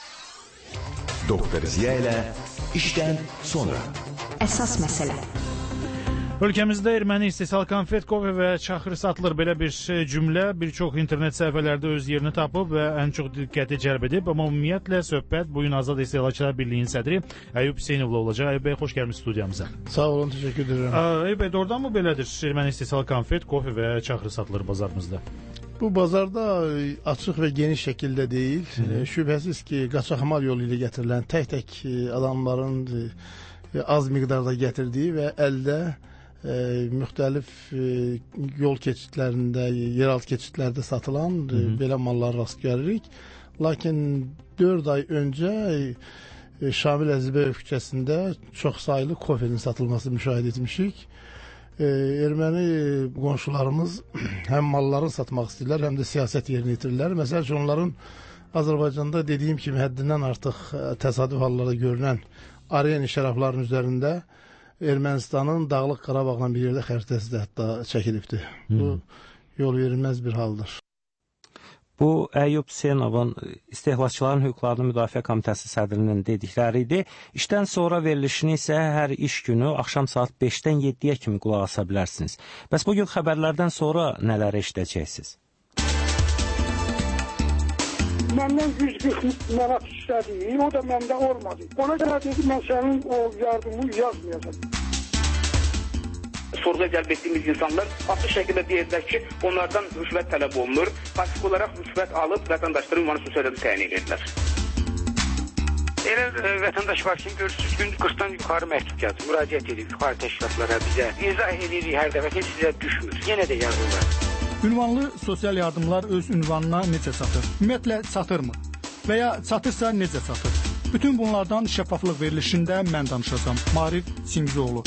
Doktor Ziya ilə işdən sonra. Əsas məsələ. Ölkəmizdə erməni istehsal konfet, kofe və çaxır satılır. Belə bir cümlə bir çox internet səhifələrdə öz yerini tapıb və ən çox diqqəti cəlb edib. Amma ümumiyyətlə söhbət bugün Azad İstehlakçılar Birliyinin sədri Əyyub Hüseynovla olacaq. Əyyub bəy, xoş gəlmişsiniz studiyamıza. Sağ olun, təşəkkür edirəm. Əyyub bəy, doğrudan mı belədir? Erməni istehsal konfet, kofe və çaxır satılır bazarımızda? Bu bazarda açıq və geniş şəkildə deyil. Hı-hı. Şübhəsiz ki, qaçaqmal yolu ilə gətirilən tək-tək adamların az miqdarda gətirdiyi və əldə E, müxtəlif e, yol keçidlərində, yeraltı keçidlərdə satılan e, belə mallar rast gəlirik. Lakin dörd ay öncə e, Şamil Əzizbəyev küçəsində çox saylı kofenin satılması müşahidə etmişik. E, erməni qonşularımız həm mallarını satmaq istəyirlər, həm də siyasət yerinə yetirirlər. Məsəl üçün onların Azərbaycanda dediyim kimi həddindən artıq təsadüf hallarda görünən Areni şərabların üzərində Ermənistanın Dağlıq Qarabağla bir yerdə xəritəsi də hətta çəkilibdir. Hmm. Bu yol verilməz bir haldır. Bu Əyyub Hüseynovun İstehlakçıların Hüquqlarını Müdafiə Komitəsi sədrinin dedikləri idi. İşdən sonra verilişini isə hər iş günü axşam saat beşdən yeddiyə kimi qulaq asa bilərsiniz. Bəs bugün xəbərlərdən sonra nələri eşidəcəksiniz? Məndən yüz qırx manat istədi, o da məndə olmadı. Ona görə dedi, mən sənin o yardımını yazmayacam. Sorğuya cəlb etdiyimiz insanlar açıq şəkildə deyirlər ki, onlardan rüşvət tələb olunur. Pasif olaraq rüşvət alıb vətəndaşların ünvanı sosialdə təyin edirlər. Elə e, vətəndaş var ki, görürsünüz, gün qırxdan yuxarı məktub yazır, müraciət edib yuxarı təşkilatlara bizə. İzah edirik hər dəfə ki, sizə düşmür. Yenə də yazırlar. Ünvanlı sosial yardımlar öz ünvanına necə satır? Ümumiyyətlə satırmı? Və ya satırsa necə satır? Bütün bunlardan şəffaflıq verilişində mən danışacağam. Marif Çingizioğlu.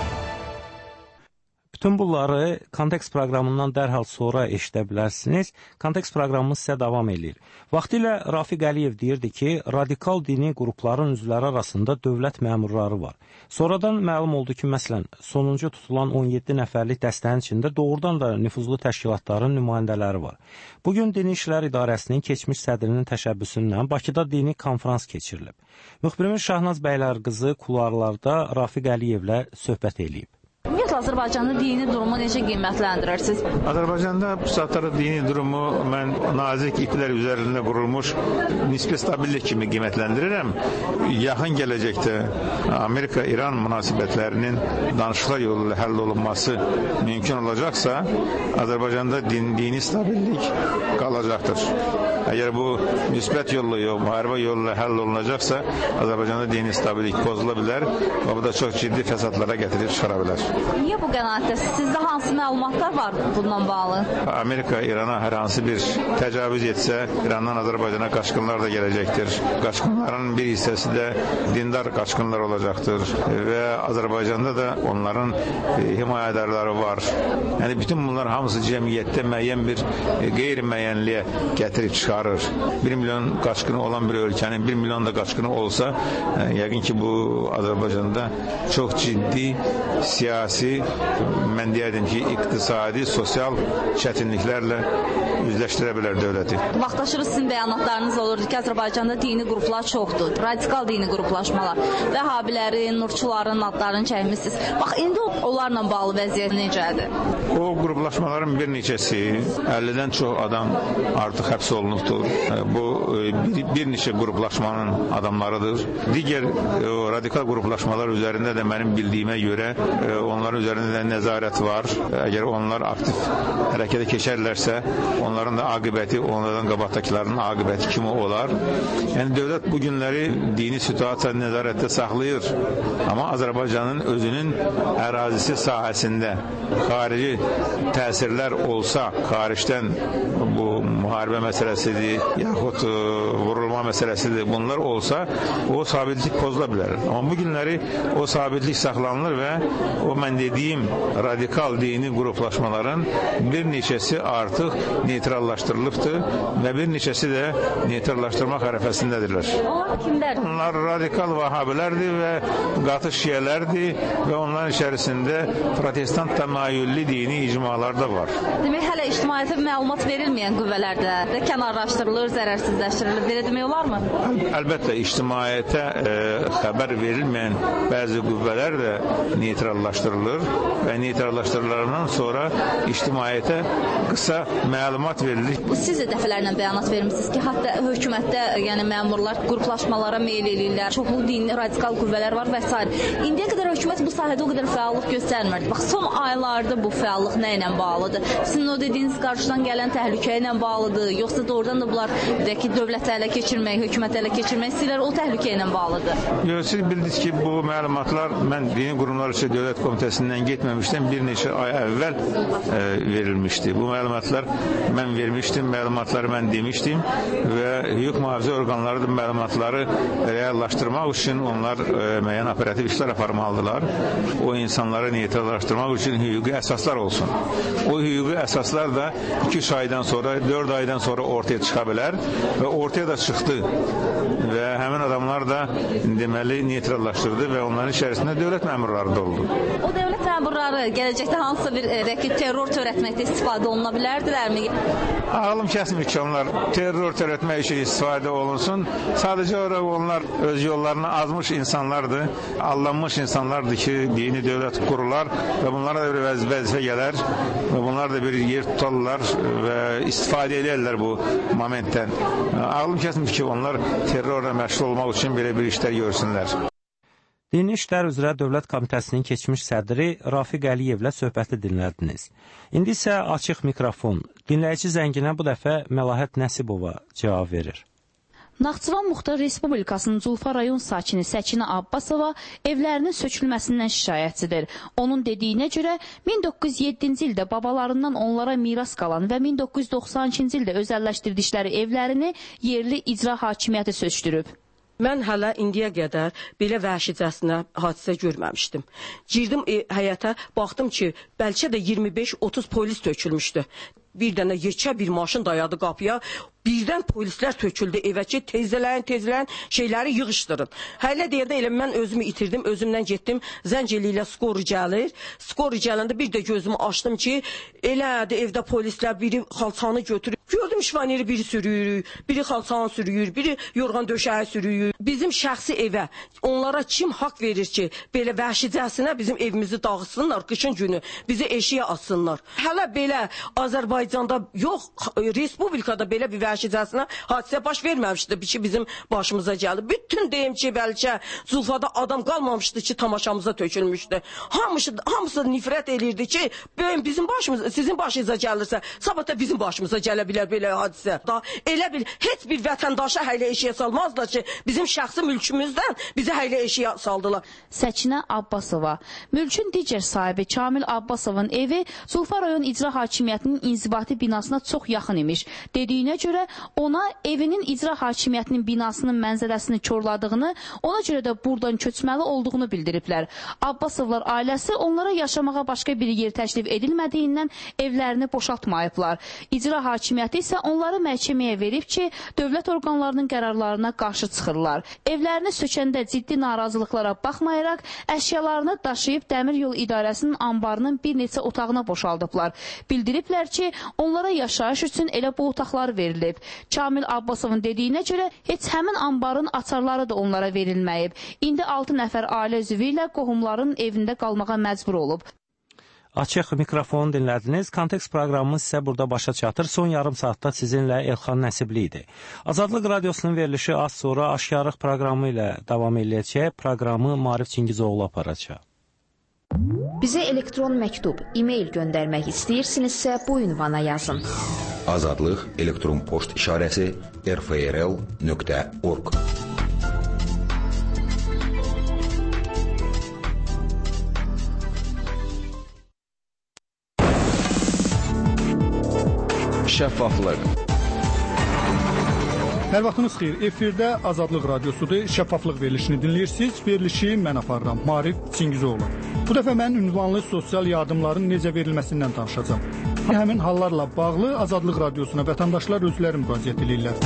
Bütün bunları Konteks proqramından dərhal sonra eşidə bilərsiniz. Konteks proqramımız sizə davam edir. Vaxtilə Rafiq Əliyev deyirdi ki, radikal dini qrupların üzvləri arasında dövlət məmurları var. Sonradan məlum oldu ki, məsələn, sonuncu tutulan on yeddi nəfərlik dəstənin içində doğrudan da nüfuzlu təşkilatların nümayəndələri var. Bugün Dini İşlər İdarəsinin keçmiş sədrinin təşəbbüsündən Bakıda dini konferans keçirilib. Müxbirimiz Şahnaz Bəylər qızı kularlarda Rafiq Əliyevlə söhbət eləyib. Ümumiyyətlə, Azərbaycanda dini durumu necə qiymətləndirirsiniz? Azərbaycanda bu saatlarda dini durumu mən nazik iplər üzərində qurulmuş nisbi stabillik kimi qiymətləndirirəm. Yaxın gələcəkdə Amerika-İran münasibətlərinin danışıqlar yolu ilə həll olunması mümkün olacaqsa, Azərbaycanda din, dini stabillik qalacaqdır. Əgər bu müsbət yolla yox, müharibə yolu ilə həll olunacaqsa, Azərbaycanda dini stabillik pozula bilər və bu da çox ciddi fəsadlara gətirib çıxara bilər. Niyə bu qənaətdəsiz? Sizdə hansı məlumatlar var bundan bağlı? Amerika İrana hər hansı bir təcavüz etsə, İrandan Azərbaycana qaçqınlar da gələcəkdir. Qaçqınların bir hissəsi də dindar qaçqınlar olacaqdır və Azərbaycanda da onların himayədarları var. Yəni bütün bunlar hamısı cəmiyyətdə müəyyən bir qeyri-müəyyənliyə gətirib çıxarır. Bir milyon qaçqını olan bir ölkənin bir milyon da qaçqını olsa, yəqin ki bu Azərbaycanda çox ciddi siyasi, mən deyərdim ki, iqtisadi, sosial çətinliklərlə üzləşdirə bilər dövləti. Vaxtaşırı sizin bəyanatlarınız olurdu ki, Azərbaycanda dini qruplar çoxdur, radikal dini qruplaşmalar. Vəhabilərin, nurçuların adlarını çəkmişsiniz. Bax, indi onlarla bağlı vəziyyət necədir? O qruplaşmaların bir neçəsi, əllidən çox adam artıq həbs olunubdur. Bu, bir, bir neçə qruplaşmanın adamlarıdır. Digər o, radikal qruplaşmalar üzərində də mənim bildiyimə görə onların üzərində üzərində nəzarət var. Əgər onlar aktiv hərəkətə keçərlərsə, onların da aqibəti, onlardan qabaqdakıların aqibəti kimi olar. Yəni dövlət bu günləri dini situasiya nəzarətdə saxlayır. Amma Azərbaycanın özünün ərazisi sahəsində xarici təsirlər olsa, xaricdən bu müharibə məsələsidir, yaxud vurulma məsələsidir, bunlar olsa, o sabitlik pozula bilər. Amma bu günləri o sabitlik saxlanılır və o mən dediyim radikal dini qruplaşmaların bir neçəsi artıq neytrallaşdırılıbdır və bir neçəsi də neytrallaşdırmaq ərəfəsindədirlər. Onlar kimlərdir? Onlar radikal vahabilərdir və qatı şiələrdir və onların içərisində protestant təmayüllü dini icmalar da var. Demək, hələ ictimaiyyətə məlumat verilməyən qüvvələrdə də kənarlaşdırılır, zərərsizləşdirilir. Belə demək olarmı? Əlbəttə, ictimaiyyətə e, xəbər verilməyən bəzi qüvvələr də neytrallaşdırılır və neytrallaşdırılarından sonra ictimaiyyətə qısa məlumat verilir. Siz də dəfələrlə bəyanat vermişsiniz ki, hətta hökumətdə yəni məmurlar qruplaşmalara meyl eləyirlər, çoxlu dini radikal qüvvələr var və s. İndiyə qədər hökumət bu sahədə o qədər fəallıq göstərmirdi. Bax, son aylarda bu fəallıq nə ilə bağlıdır? Sizin o dediyiniz qarşıdan gələn təhlükə ilə bağlıdır, yoxsa doğrudan da bunlar ki, dövləti ələ keçirmək, hökuməti ələ keçirmək istəyirlər, o təhlükə ilə bağlıdır? Yox, siz bildiniz ki, bu məlumatlar mən dini qurumlar üçün dövlət komitəsindən getməmişdən bir neçə ay əvvəl e, verilmişdi. Bu məlumatlar mən vermişdim, məlumatları mən demişdim və hüquq mühafizə orqanları da məlumatları reallaşdırmaq üçün onlar e, müəyyən operativ işlər aparmalıdırlar. O insanları neytrallaşdırmaq üçün hüquqi əsaslar olsun. O hüquqi əsaslar da iki üç aydan sonra, dörd aydan sonra ortaya çıxa bilər və ortaya da çıxdı və həmin adamlar da deməli neytrallaşdırdı və onların içərisində dövlət məmurları da oldu. O dövlət məmurları gələcəkdə hansısa bir e, terror törətməkdə istifadə oluna bilərdilərmi? Ağlım kəsmir ki, onlar terror törətmək üçün istifadə olunsun. Sadəcə olaraq onlar öz yollarına azmış insanlardır, allanmış insanlardır ki, dini dövlət qurular və bunlara da bir vəzifə gələr və bunlar da bir yer tutarlar və istifadə edirlər bu momentdən. Ağlım kəsmir ki, onlar terrorla məşğul olmaq üçün belə bir işlər görsünlər. Dini İşlər üzrə Dövlət Komitəsinin keçmiş sədri Rafiq Əliyevlə söhbəti dinlədiniz. İndi isə açıq mikrofon. Dinləyici zənginə bu dəfə Məlahət Nəsibova cavab verir. Naxçıvan Muxtar Respublikasının Culfa rayon sakini Səkinə Abbasova evlərinin sökülməsindən şikayətçidir. Onun dediyinə görə min doqquz yüz yeddinci ildə babalarından onlara miras qalan və min doqquz yüz doxsan ikinci ildə özəlləşdirdikləri evlərini yerli icra hakimiyyəti sökdürüb. Mən hələ indiyə qədər belə vəhşicəsinə hadisə görməmişdim. Girdim e, həyətə, baxdım ki, bəlkə də iyirmi beş otuz polis tökülmüşdü. Bir dənə yekə bir maşın dayadı qapıya. Birdən polislər töküldü evə ki, tezləyin, tezləyin şeyləri yığışdırın. Hələ deyəndə elə mən özümü itirdim, özümdən getdim, zəng ilə skor gəlir. Skor gələndə bir də gözümü açdım ki, elədi evdə polislər biri xalçanı götürür. Gördüm şifaneri biri sürüyür, biri xalçanı sürüyür, biri yorğan döşəyi sürüyür. Bizim şəxsi evə onlara kim haqq verir ki, belə vəhşicəsinə bizim evimizi dağıtsınlar, qışın günü bizi eşiyə atsınlar. Hələ belə Azərbaycanda yox, respublikada belə bir vəhşicəsinə hadisə baş verməmişdi ki, bizim başımıza gəldi. Bütün deyim ki, bəlkə Zulfada adam qalmamışdı ki, tamaşamıza tökülmüşdü. Hamısı, hamısı nifrət elirdi ki, bizim başımıza, sizin başınıza gəlirsə, sabah da bizim başımıza gələ bilər belə hadisə. Da, elə bil, heç bir vətəndaşa həylə eşiyə salmazlar ki, bizim şəxsi mülkümüzdən bizi həylə eşiyə saldılar. Səkinə Abbasova. Mülkün digər sahibi Kamil Abbasovun evi Zulfa rayon icra hakimiyyətinin inzibati binasına çox yaxın imiş. Dediyinə görə ona evinin icra hakimiyyətinin binasının mənzərəsini korladığını, ona görə də buradan köçməli olduğunu bildiriblər. Abbasovlar ailəsi onlara yaşamağa başqa bir yer təklif edilmədiyindən evlərini boşaltmayıblar. İcra hakimiyyəti isə onları məhkəməyə verib ki, dövlət orqanlarının qərarlarına qarşı çıxırlar. Evlərini sökəndə ciddi narazılıqlara baxmayaraq, əşyalarını daşıyıb Dəmir Yol İdarəsinin ambarının bir neçə otağına boşaldıblar. Bildiriblər ki, onlara yaşayış üçün elə bu otaqlar verilib. Kamil Abbasovun dediyinə görə heç həmin ambarın açarları da onlara verilməyib. İndi altı nəfər ailə üzvü ilə qohumların evində qalmağa məcbur olub. Açıq mikrofonu dinlədiniz. Kontekst proqramımız isə burada başa çatır. Son yarım saatda sizinlə Elxan Nəsibli idi. Azadlıq Radiosunun verilişi az sonra Aşkarlıq proqramı ilə davam edəcək. Proqramı Maarif Çingizoğlu aparacaq. Bizə elektron məktub, e-mail göndərmək istəyirsinizsə bu ünvana yazın. Azadlıq elektron poçt işarəsi r f r l nöqtə org. Şəffaflıq. Hər vaxtınız xeyir. Efirdə Azadlıq Radiosudur. Şəffaflıq verilişini dinləyirsiniz. Verilişi mən aparıram. Marif Çingizoğlu. Bu dəfə mən ünvanlı sosial yardımların necə verilməsindən danışacağam. Həmin hallarla bağlı Azadlıq Radiosuna vətəndaşlar özləri müraciət edirlər.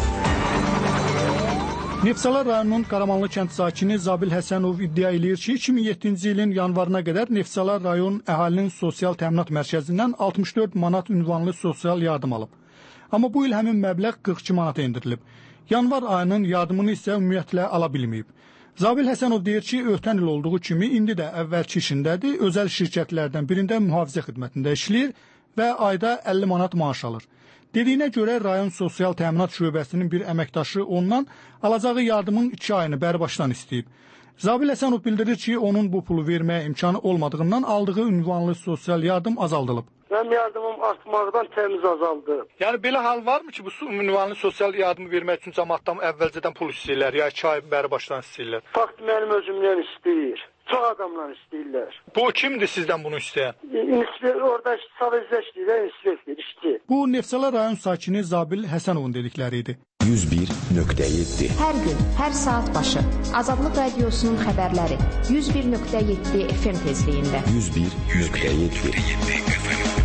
Neftçala rayonunun Qaramanlı kənd sakini Zabil Həsənov iddia edir ki, iki min yeddinci ilin yanvarına qədər Neftçala rayon əhalinin sosial təminat mərkəzindən altmış dörd manat ünvanlı sosial yardım alıb. Amma bu il həmin məbləğ qırx iki manata endirilib. Yanvar ayının yardımını isə ümumiyyətlə ala bilməyib. Zabil Həsənov deyir ki, ötən il olduğu kimi indi də əvvəlki işindədir, özəl şirkətlərdən birində mühafizə xidmətində işləyir və ayda əlli manat maaş alır. Dediyinə görə rayon sosial təminat şöbəsinin bir əməkdaşı ondan alacağı yardımın iki ayını bərbaşdan istəyib. Zabil Həsənov bildirir ki, onun bu pulu verməyə imkanı olmadığından aldığı ünvanlı sosial yardım azaldılıb. Mənim yardımım artmaqdan təmiz azaldı. Yəni belə hal varmı ki, bu ünvanlı sosial yardımı vermək üçün cəmaatdan əvvəlcədən pul istəyirlər, ya iki ay bərbaşdan istəyirlər? Fakt mənim özümdən istəyir. Çox adamlar istəyirlər. Bu kimdir sizdən bunu istəyən? Orada sadəcə işləyir, işləyir, işləyir. Bu Neftçala rayon sakini Zabil Həsənovun dedikləri idi. yüz bir nöqtə yeddi. Hər gün, hər saat başı Azadlıq Radiosunun xəbərləri yüz bir nöqtə yeddi F M tezliyində. yüz bir nöqtə yeddi.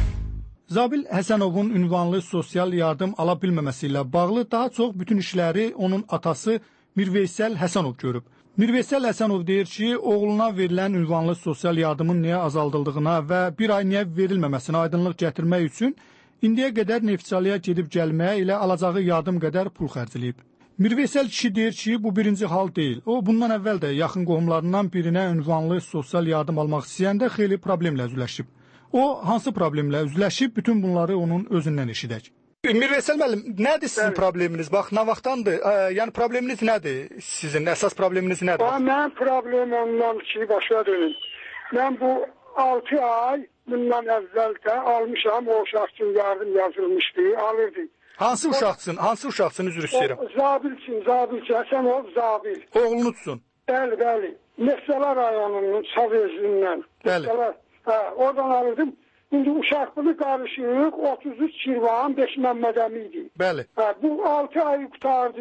Zabil Həsənovun ünvanlı sosial yardım ala bilməməsi ilə bağlı daha çox bütün işləri onun atası Mirveysəl Həsənov görüb. Mirveysəl Həsənov deyir ki, oğluna verilən ünvanlı sosial yardımın niyə azaldıldığına və bir ay niyə verilməməsinə aydınlıq gətirmək üçün indiyə qədər Neftçalıya gedib gəlməyə ilə alacağı yardım qədər pul xərcləyib. Mirveysəl kişi deyir ki, bu birinci hal deyil. O, bundan əvvəl də yaxın qohumlarından birinə ünvanlı sosial yardım almaq istəyəndə xeyli problemlə üzləşib. O, hansı problemlə üzləşib, bütün bunları onun özündən eşidək. Mirveysəl müəllim, nədir sizin probleminiz? Bax, nə vaxtdandır? Ə, yəni probleminiz nədir? Sizin əsas probleminiz nədir? Bax, mənim problem ondan ki, başa dönün. Mən bu altı ay bundan əvvəldə almışam, o uşaq üçün yardım yazılmışdı, alırdı. Hansı uşaqsın? Hansı uşaqsın? Üzr istəyirəm. Zabilçin, Zabilçin, Həsənov Zabil. Oğlunuzsun? Bəli, bəli. Neftçala rayonunun Savəzindən. Bəli. Hə, oradan alırdım. İndi uşaqlığı qarışıq, otuz üç Şirvan, beş Məmmədəmi idi. Bəli. Hə, bu altı ayı qutardı,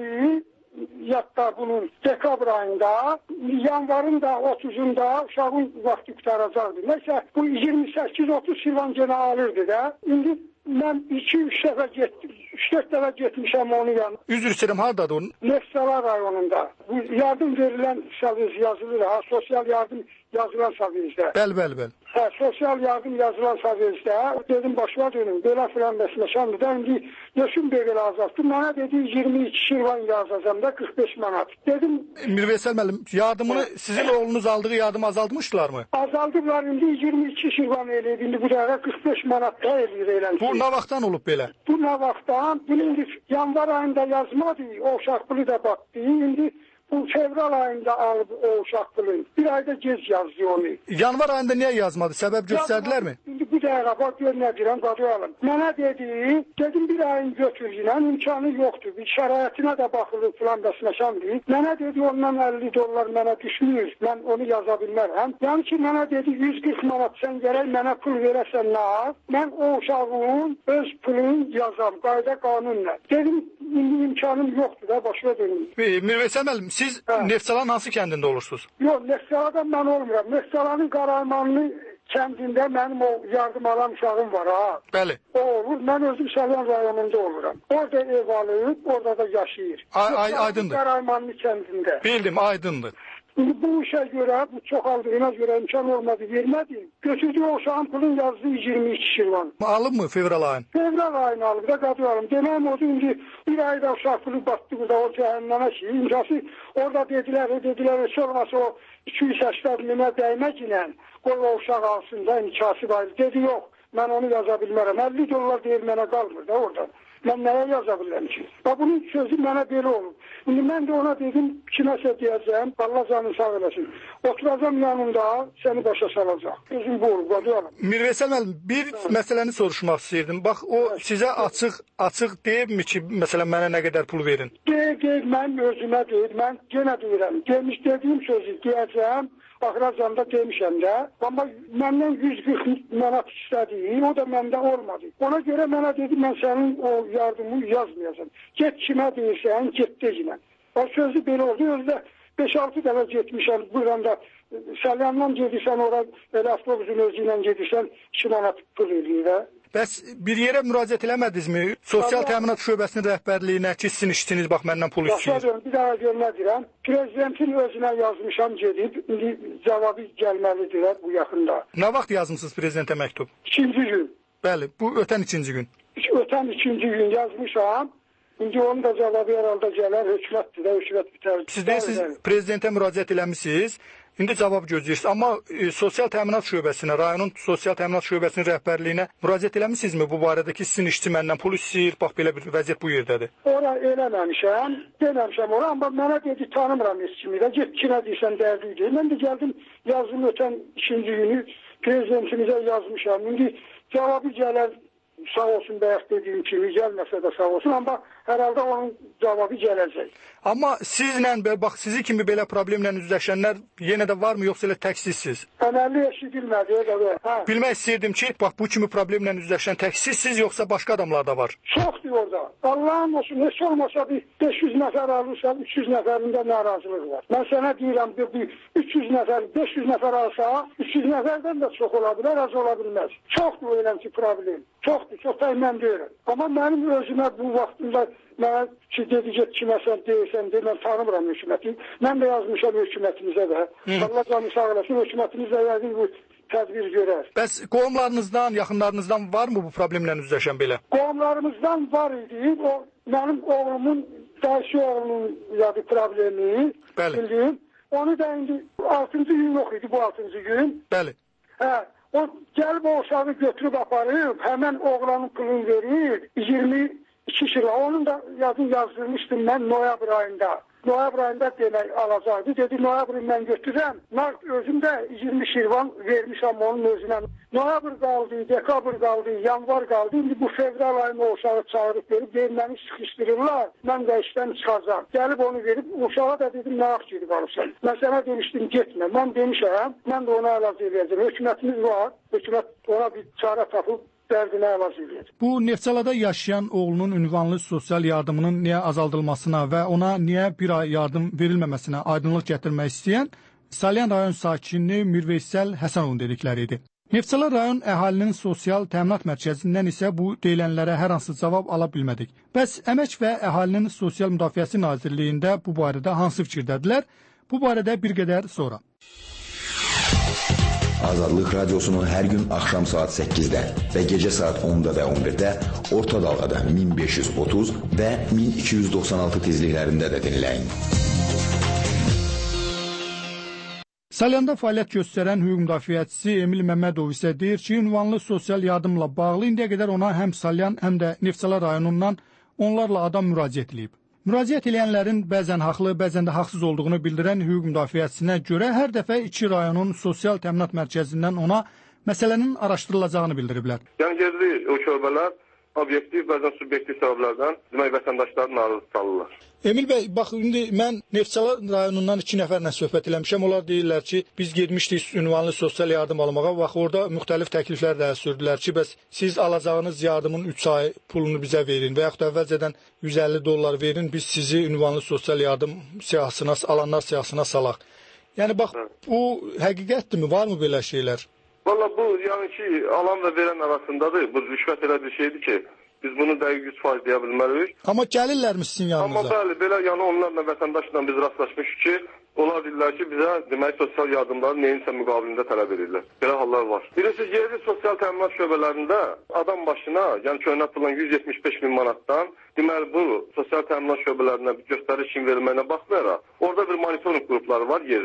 yadda bunun dekabr ayında, yanvarın da otuzunda uşağın vaxtı qutaracaqdı. Nəysə, bu iyirmi səkkiz otuz Şirvan genə alırdı da. İndi mən iki üç dəfə getdim, üç dörd dəfə getmişəm onun yanına. Üzr istəyirəm, hardadır onun? Neftçala rayonunda. Bu yardım verilən savez yazılır, ha, sosial yardım yazılan savezdə. Bəli, bəli, bəli. Hə, sosial yardım yazılan savezdə. Dedim, başına dönüm, belə filan məsələşəndir də, indi yaşım belə azaltdı. Mənə dedi, iyirmi iki Şirvan yazacağım da qırx beş manat. Dedim... Mirveysəl müəllim, yardımını, sizin oğlunuz aldığı yardımı azaltmışdılar mı? Azaldıblar, indi iyirmi iki Şirvan eləyib, indi bu dəqiqə qırx beş manat da eləyir eləncə. Bu nə vaxtdan olub belə? Bu nə vaxtdan? Bunu indi yanvar ayında yazmadı, o uşaqlığı da batdı, indi... Bu fevral ayında alıb o uşaqlığı. Bir ayda gec yazdı onu. Yanvar ayında niyə yazmadı? Səbəb göstərdilər mi? İndi bu dəqiqə bax gör nə deyirəm, qadı alın. Mənə dedi, dedim bir ayın götür yine, imkanı yoxdur. Bir şəraitinə də baxılır filan bəsməşəndir. Mənə dedi ondan əlli dollar mənə düşmür. Mən onu yaza bilmərəm. Yəni ki mənə dedi yüz qırx manat sən gərək mənə pul verəsən nə? Mən o uşağın öz pulunu yazam, qayda qanunla. Dedim indi imkanım yoxdur da başa dönüm. Mirveysəl müəllim, siz Neftçalanın hansı kəndində olursunuz? Yox, Neftçaladan mən olmuram. Neftçalanın Qaraymanlı kəndində mənim o yardım alan uşağım var ha. Bəli. O olur. Mən özüm Salyan rayonunda oluram. Orada ev alıb, orada da yaşayır. Ay, ay, aydındır. Qaraymanlı kəndində. Bildim, aydındır. İndi bu işə görə, bu çoxaldığına görə imkan olmadı, vermədi. Götürdü o uşağın pulun yazdığı iyirmi iki Şirvan. Alıb mı fevral ayın? Fevral ayını alıb da qadı alım. Deməm odur, indi bir ayda uşaq pulu batdı burada o cəhənnəmə ki. İmcası orada dedilər, dedilər, heç olmasa o iki yüz səksən minə dəymək ilə qoy o uşaq alsın da imkası var. Dedi yox, mən onu yaza bilmərəm. əlli dollar deyir mənə qalmır da oradan. Mən nəyə yaza bilirəm ki? Və bunun sözü mənə belə olub. İndi mən də ona dedim, kiməsə deyəcəm, Allah canını sağ eləsin. Oturacam yanında, səni başa salacaq. Özüm bu olub, qadıyalım. Mirveysel müəllim, bir Hı. məsələni soruşmaq istəyirdim. Bax, o sizə açıq açıq deyibmi ki, məsələn, mənə nə qədər pul verin? Deyir, deyir, mən özümə deyir, mən yenə deyirəm. Demiş, dediyim sözü deyəcəm. Axıracanda demişəm də, amma məndən yüz qırx manat istədi, o da məndə olmadı. Ona görə mənə dedi, mən sənin o yardımını yazmayacam. Get kimə deyirsən, get deyilən. O sözü belə oldu, özdə beş altı dəfə getmişəm, buradan da Salyandan gedirsən, ora elə avtobusun özü ilə gedirsən, iki manat pul eləyir. Bəs bir yerə müraciət eləmədinizmi? Sosial təminat şöbəsinin rəhbərliyinə ki, sizin işçiniz bax məndən pul istəyir. Yaşadım, bir daha görmədirəm. Prezidentin özünə yazmışam gedib, indi cavabı gəlməlidirlər bu yaxında. Nə vaxt yazmısınız prezidentə məktub? İkinci gün. Bəli, bu ötən ikinci gün. Ötən ikinci gün yazmışam. İndi onun da cavabı herhalde gələr, hökumətdir də, hökumət bitər. Siz deyirsiniz, prezidentə müraciət eləmisiniz. İndi cavab gözləyirsiniz. Amma e, sosial təminat şöbəsinə, rayonun sosial təminat şöbəsinin rəhbərliyinə müraciət eləmisinizmi bu barədə ki, sizin işçi məndən pul istəyir, bax belə bir vəziyyət bu yerdədir? Ora eləməmişəm, deməmişəm ora, amma mənə dedi, tanımıram işçimi də, get kinə deyirsən dərdiydi. Mən də gəldim, yazdım ötən ikinci günü prezidentimizə yazmışam. İndi cavabı gələr, sağ olsun bayaq dediyim kimi, gəlməsə də sağ olsun, amma herhalde onun cavabı gələcək. Amma sizlə, bax, sizi kimi belə problemlə üzləşənlər yenə də varmı, yoxsa elə təksizsiz? Əməlli eşidilmədi, evet. Hə. Bilmək istəyirdim ki, bax, bu kimi problemlə üzləşən təksizsiz, yoxsa başqa adamlar da var? Çoxdur orada. Allah'ın olsun, heç olmasa bir beş yüz nəfər alırsa, üç yüz nəfərində narazılıq var. Mən sənə deyirəm, bir, bir üç yüz nəfər, beş yüz nəfər alsa, üç yüz nəfərdən də çox ola bilər, az ola bilməz. Çoxdur elə ki problem. Çoxdur, çox da mən deyirəm. Amma mənim özümə bu vaxtımda mənə ki, dedicək kiməsən deyirsən, deyir, mən tanımıram hökuməti. Mən də yazmışam hökumətimizə də. Allah canı sağ eləsin, hökumətimiz də yəqin bu tədbir görər. Bəs qohumlarınızdan, yaxınlarınızdan varmı bu problemlə üzləşən belə? Qohumlarımızdan var idi. O, mənim oğlumun, dayısı oğlunun yadı problemi. Bəli. Bildim. Onu da indi altıncı gün yox idi, bu altıncı gün. Bəli. Hə. O gəlib o uşağı götürüb aparıb, həmən oğlanın pulunu verir, iyirmi iki kilo. Onun da yazın yazdırmışdım mən noyabr ayında. Noyabr ayında demək alacaqdı. Dedi, noyabrı mən götürürəm. Mart özümdə iyirmi şirvan vermişəm onun özünə. Noyabr qaldı, dekabr qaldı, yanvar qaldı. İndi bu fevral ayında o uşağı çağırıb verib, deyib, məni sıxışdırırlar. Mən də işdən çıxacaq. Gəlib onu verib, uşağa da dedim, nə vaxt gedib alırsan. Mən sənə demişdim, getmə. Mən demişəm, mən də ona əlac edəcəm. Hökumətimiz var. Hökumət ona bir çarə tapıb dərdinə əlac edir. Bu Neftçalada yaşayan oğlunun ünvanlı sosial yardımının niyə azaldılmasına və ona niyə bir ay yardım verilməməsinə aydınlıq gətirmək istəyən Salyan rayon sakini Mirveysel Həsənovun dedikləri idi. Neftçala rayon əhalinin sosial təminat mərkəzindən isə bu deyilənlərə hər hansı cavab ala bilmədik. Bəs Əmək və Əhalinin Sosial Müdafiəsi Nazirliyində bu barədə hansı fikirdədirlər? Bu barədə bir qədər sonra. Azadlıq Radyosu'nu her gün akşam saat sekizde ve gece saat onda ve on birde Orta Dalga'da bin beş yüz otuz ve bin iki yüz doksan altı tezliklerinde de dinleyin. Salyanda fəaliyyət göstərən hüquq müdafiəçisi Emil Məmmədov isə deyir ki, ünvanlı sosial yardımla bağlı indiyə qədər ona həm Salyan, həm də Neftçala rayonundan onlarla adam müraciət edib. Müraciət edənlərin bəzən haqlı, bəzən də haqsız olduğunu bildirən hüquq müdafiəçisinə görə hər dəfə iki rayonun sosial təminat mərkəzindən ona məsələnin araşdırılacağını bildiriblər. Yəni gizli o şöbələr obyektiv, bəzən subyektiv səbəblərdən demək vətəndaşları narazı salırlar. Emil bəy, bax indi mən Neftçala rayonundan iki nəfərlə söhbət eləmişəm. Onlar deyirlər ki, biz getmişdik ünvanlı sosial yardım almağa. Bax orada müxtəlif təkliflər də sürdülər ki, bəs siz alacağınız yardımın üç ay pulunu bizə verin və yaxud da əvvəlcədən yüz əlli dollar verin, biz sizi ünvanlı sosial yardım siyahısına, alanlar siyahısına salaq. Yəni bax, bu həqiqətdirmi? Varmı belə şeylər? Valla bu yəni ki, alan və verən arasındadır. Bu rüşvət elə bir şeydir ki, biz bunu dəqiq yüz faiz deyə bilmərik. Amma gəlirlərmi sizin yanınıza? Amma bəli, belə yəni onlarla vətəndaşla biz rastlaşmışıq ki, onlar deyirlər ki, bizə demək sosial yardımları neyinsə müqabilində tələb edirlər. Belə hallar var. Birisi yerli sosial təminat şöbələrində adam başına, yəni köhnə pulla yüz yetmiş beş min manatdan, deməli bu sosial təminat şöbələrində göstəriş kimi verilməyinə baxmayaraq, orada bir monitoring qrupları var yerli.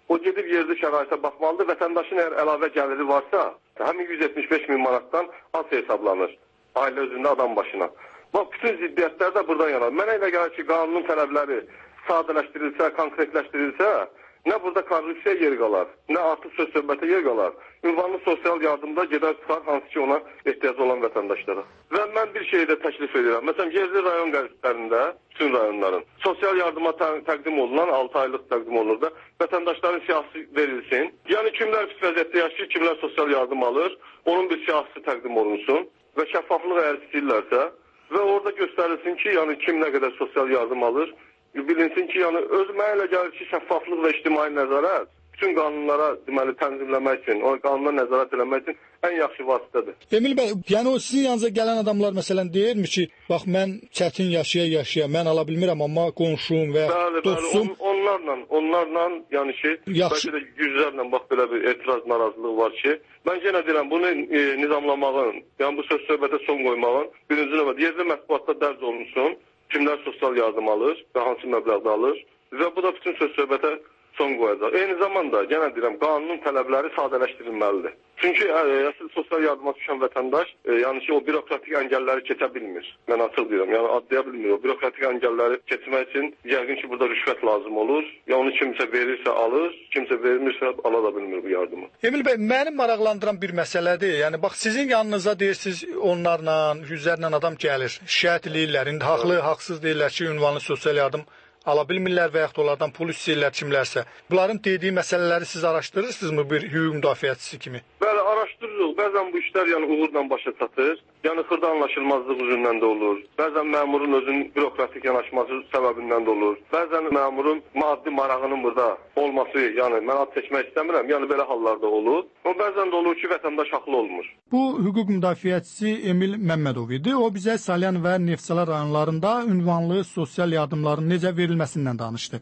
O gedib yerli şəraitə baxmalıdır. Vətəndaşın əgər əlavə gəliri varsa, həmin yüz yetmiş beş min manatdan az hesablanır ailə özündə adam başına. Bax, bütün ziddiyyətlər də buradan yanar. Mənə elə gəlir ki, qanunun tələbləri sadələşdirilsə, konkretləşdirilsə, nə burada korrupsiya yer qalar, nə artıq söz söhbətə yer qalar. Ünvanlı sosial yardımda gedər çıxar, hansı ki ona ehtiyacı olan vətəndaşlara. Və mən bir şeyi də təklif edirəm. Məsələn, yerli rayon qəzetlərində, bütün rayonların sosial yardıma təqdim olunan altı aylıq təqdim olunur da, vətəndaşların siyasi verilsin. Yəni, kimlər pis vəziyyətdə yaşayır, kimlər sosial yardım alır, onun bir siyasi təqdim olunsun və şəffaflıq əgər istəyirlərsə və orada göstərilsin ki, yəni kim nə qədər sosial yardım alır, bilinsin ki, yəni öz mənə elə gəlir ki, şəffaflıq və ictimai nəzarət bütün qanunlara deməli tənzimləmək üçün, o qanuna nəzarət eləmək üçün ən yaxşı vasitədir. Emil bəy, yəni o sizin yanınıza gələn adamlar məsələn deyirmi ki, bax mən çətin yaşaya-yaşaya mən ala bilmirəm, amma qonşum və bəli, dostum bəli, on, onlarla, onlarla yəni ki, yaxşı. Bəlkə də yüzlərlə bax belə bir etiraz, narazılıq var ki, mən yenə deyirəm, bunu e, nizamlamağın, yəni bu söz söhbətə son qoymağın birinci növbədə yerli mətbuatda dərc olunsun, kimlər sosial yardım alır və hansı məbləğdə alır və bu da bütün söz söhbətə son qoyacaq. Eyni zamanda, yenə deyirəm, qanunun tələbləri sadələşdirilməlidir. Çünki əsl sosial yardıma düşən vətəndaş, e, yəni ki, o bürokratik əngəlləri keçə bilmir. Mən açıq deyirəm, yəni adlaya bilmir. O bürokratik əngəlləri keçmək üçün yəqin ki, burada rüşvət lazım olur. Ya onu kimsə verirsə alır, kimsə vermirsə ala da bilmir bu yardımı. Emil bəy, məni maraqlandıran bir məsələdir. Yəni bax sizin yanınıza deyirsiniz, onlarla, yüzlərlə adam gəlir, şikayət eləyirlər. İndi haqlı, haqsız deyirlər ki, ünvanlı sosial yardım ala bilmirlər və yaxud onlardan pul istəyirlər kimlərsə. Bunların dediyi məsələləri siz araşdırırsınızmı bir hüquq müdafiəçisi kimi? Bəli, araşdırırıq. Bəzən bu işlər yəni uğurla başa çatır. Yəni xırda anlaşılmazlıq üzündən də olur. Bəzən məmurun özünün bürokratik yanaşması səbəbindən də olur. Bəzən məmurun maddi marağının burada olması, yəni mən ad çəkmək istəmirəm, yəni belə hallarda olur. Amma bəzən də olur ki, vətəndaş haqlı olmur. Bu hüquq müdafiəçisi Emil Məmmədov idi. O bizə Salyan və Neftçala rayonlarında ünvanlı sosial yardımların necə verilməsindən danışdı.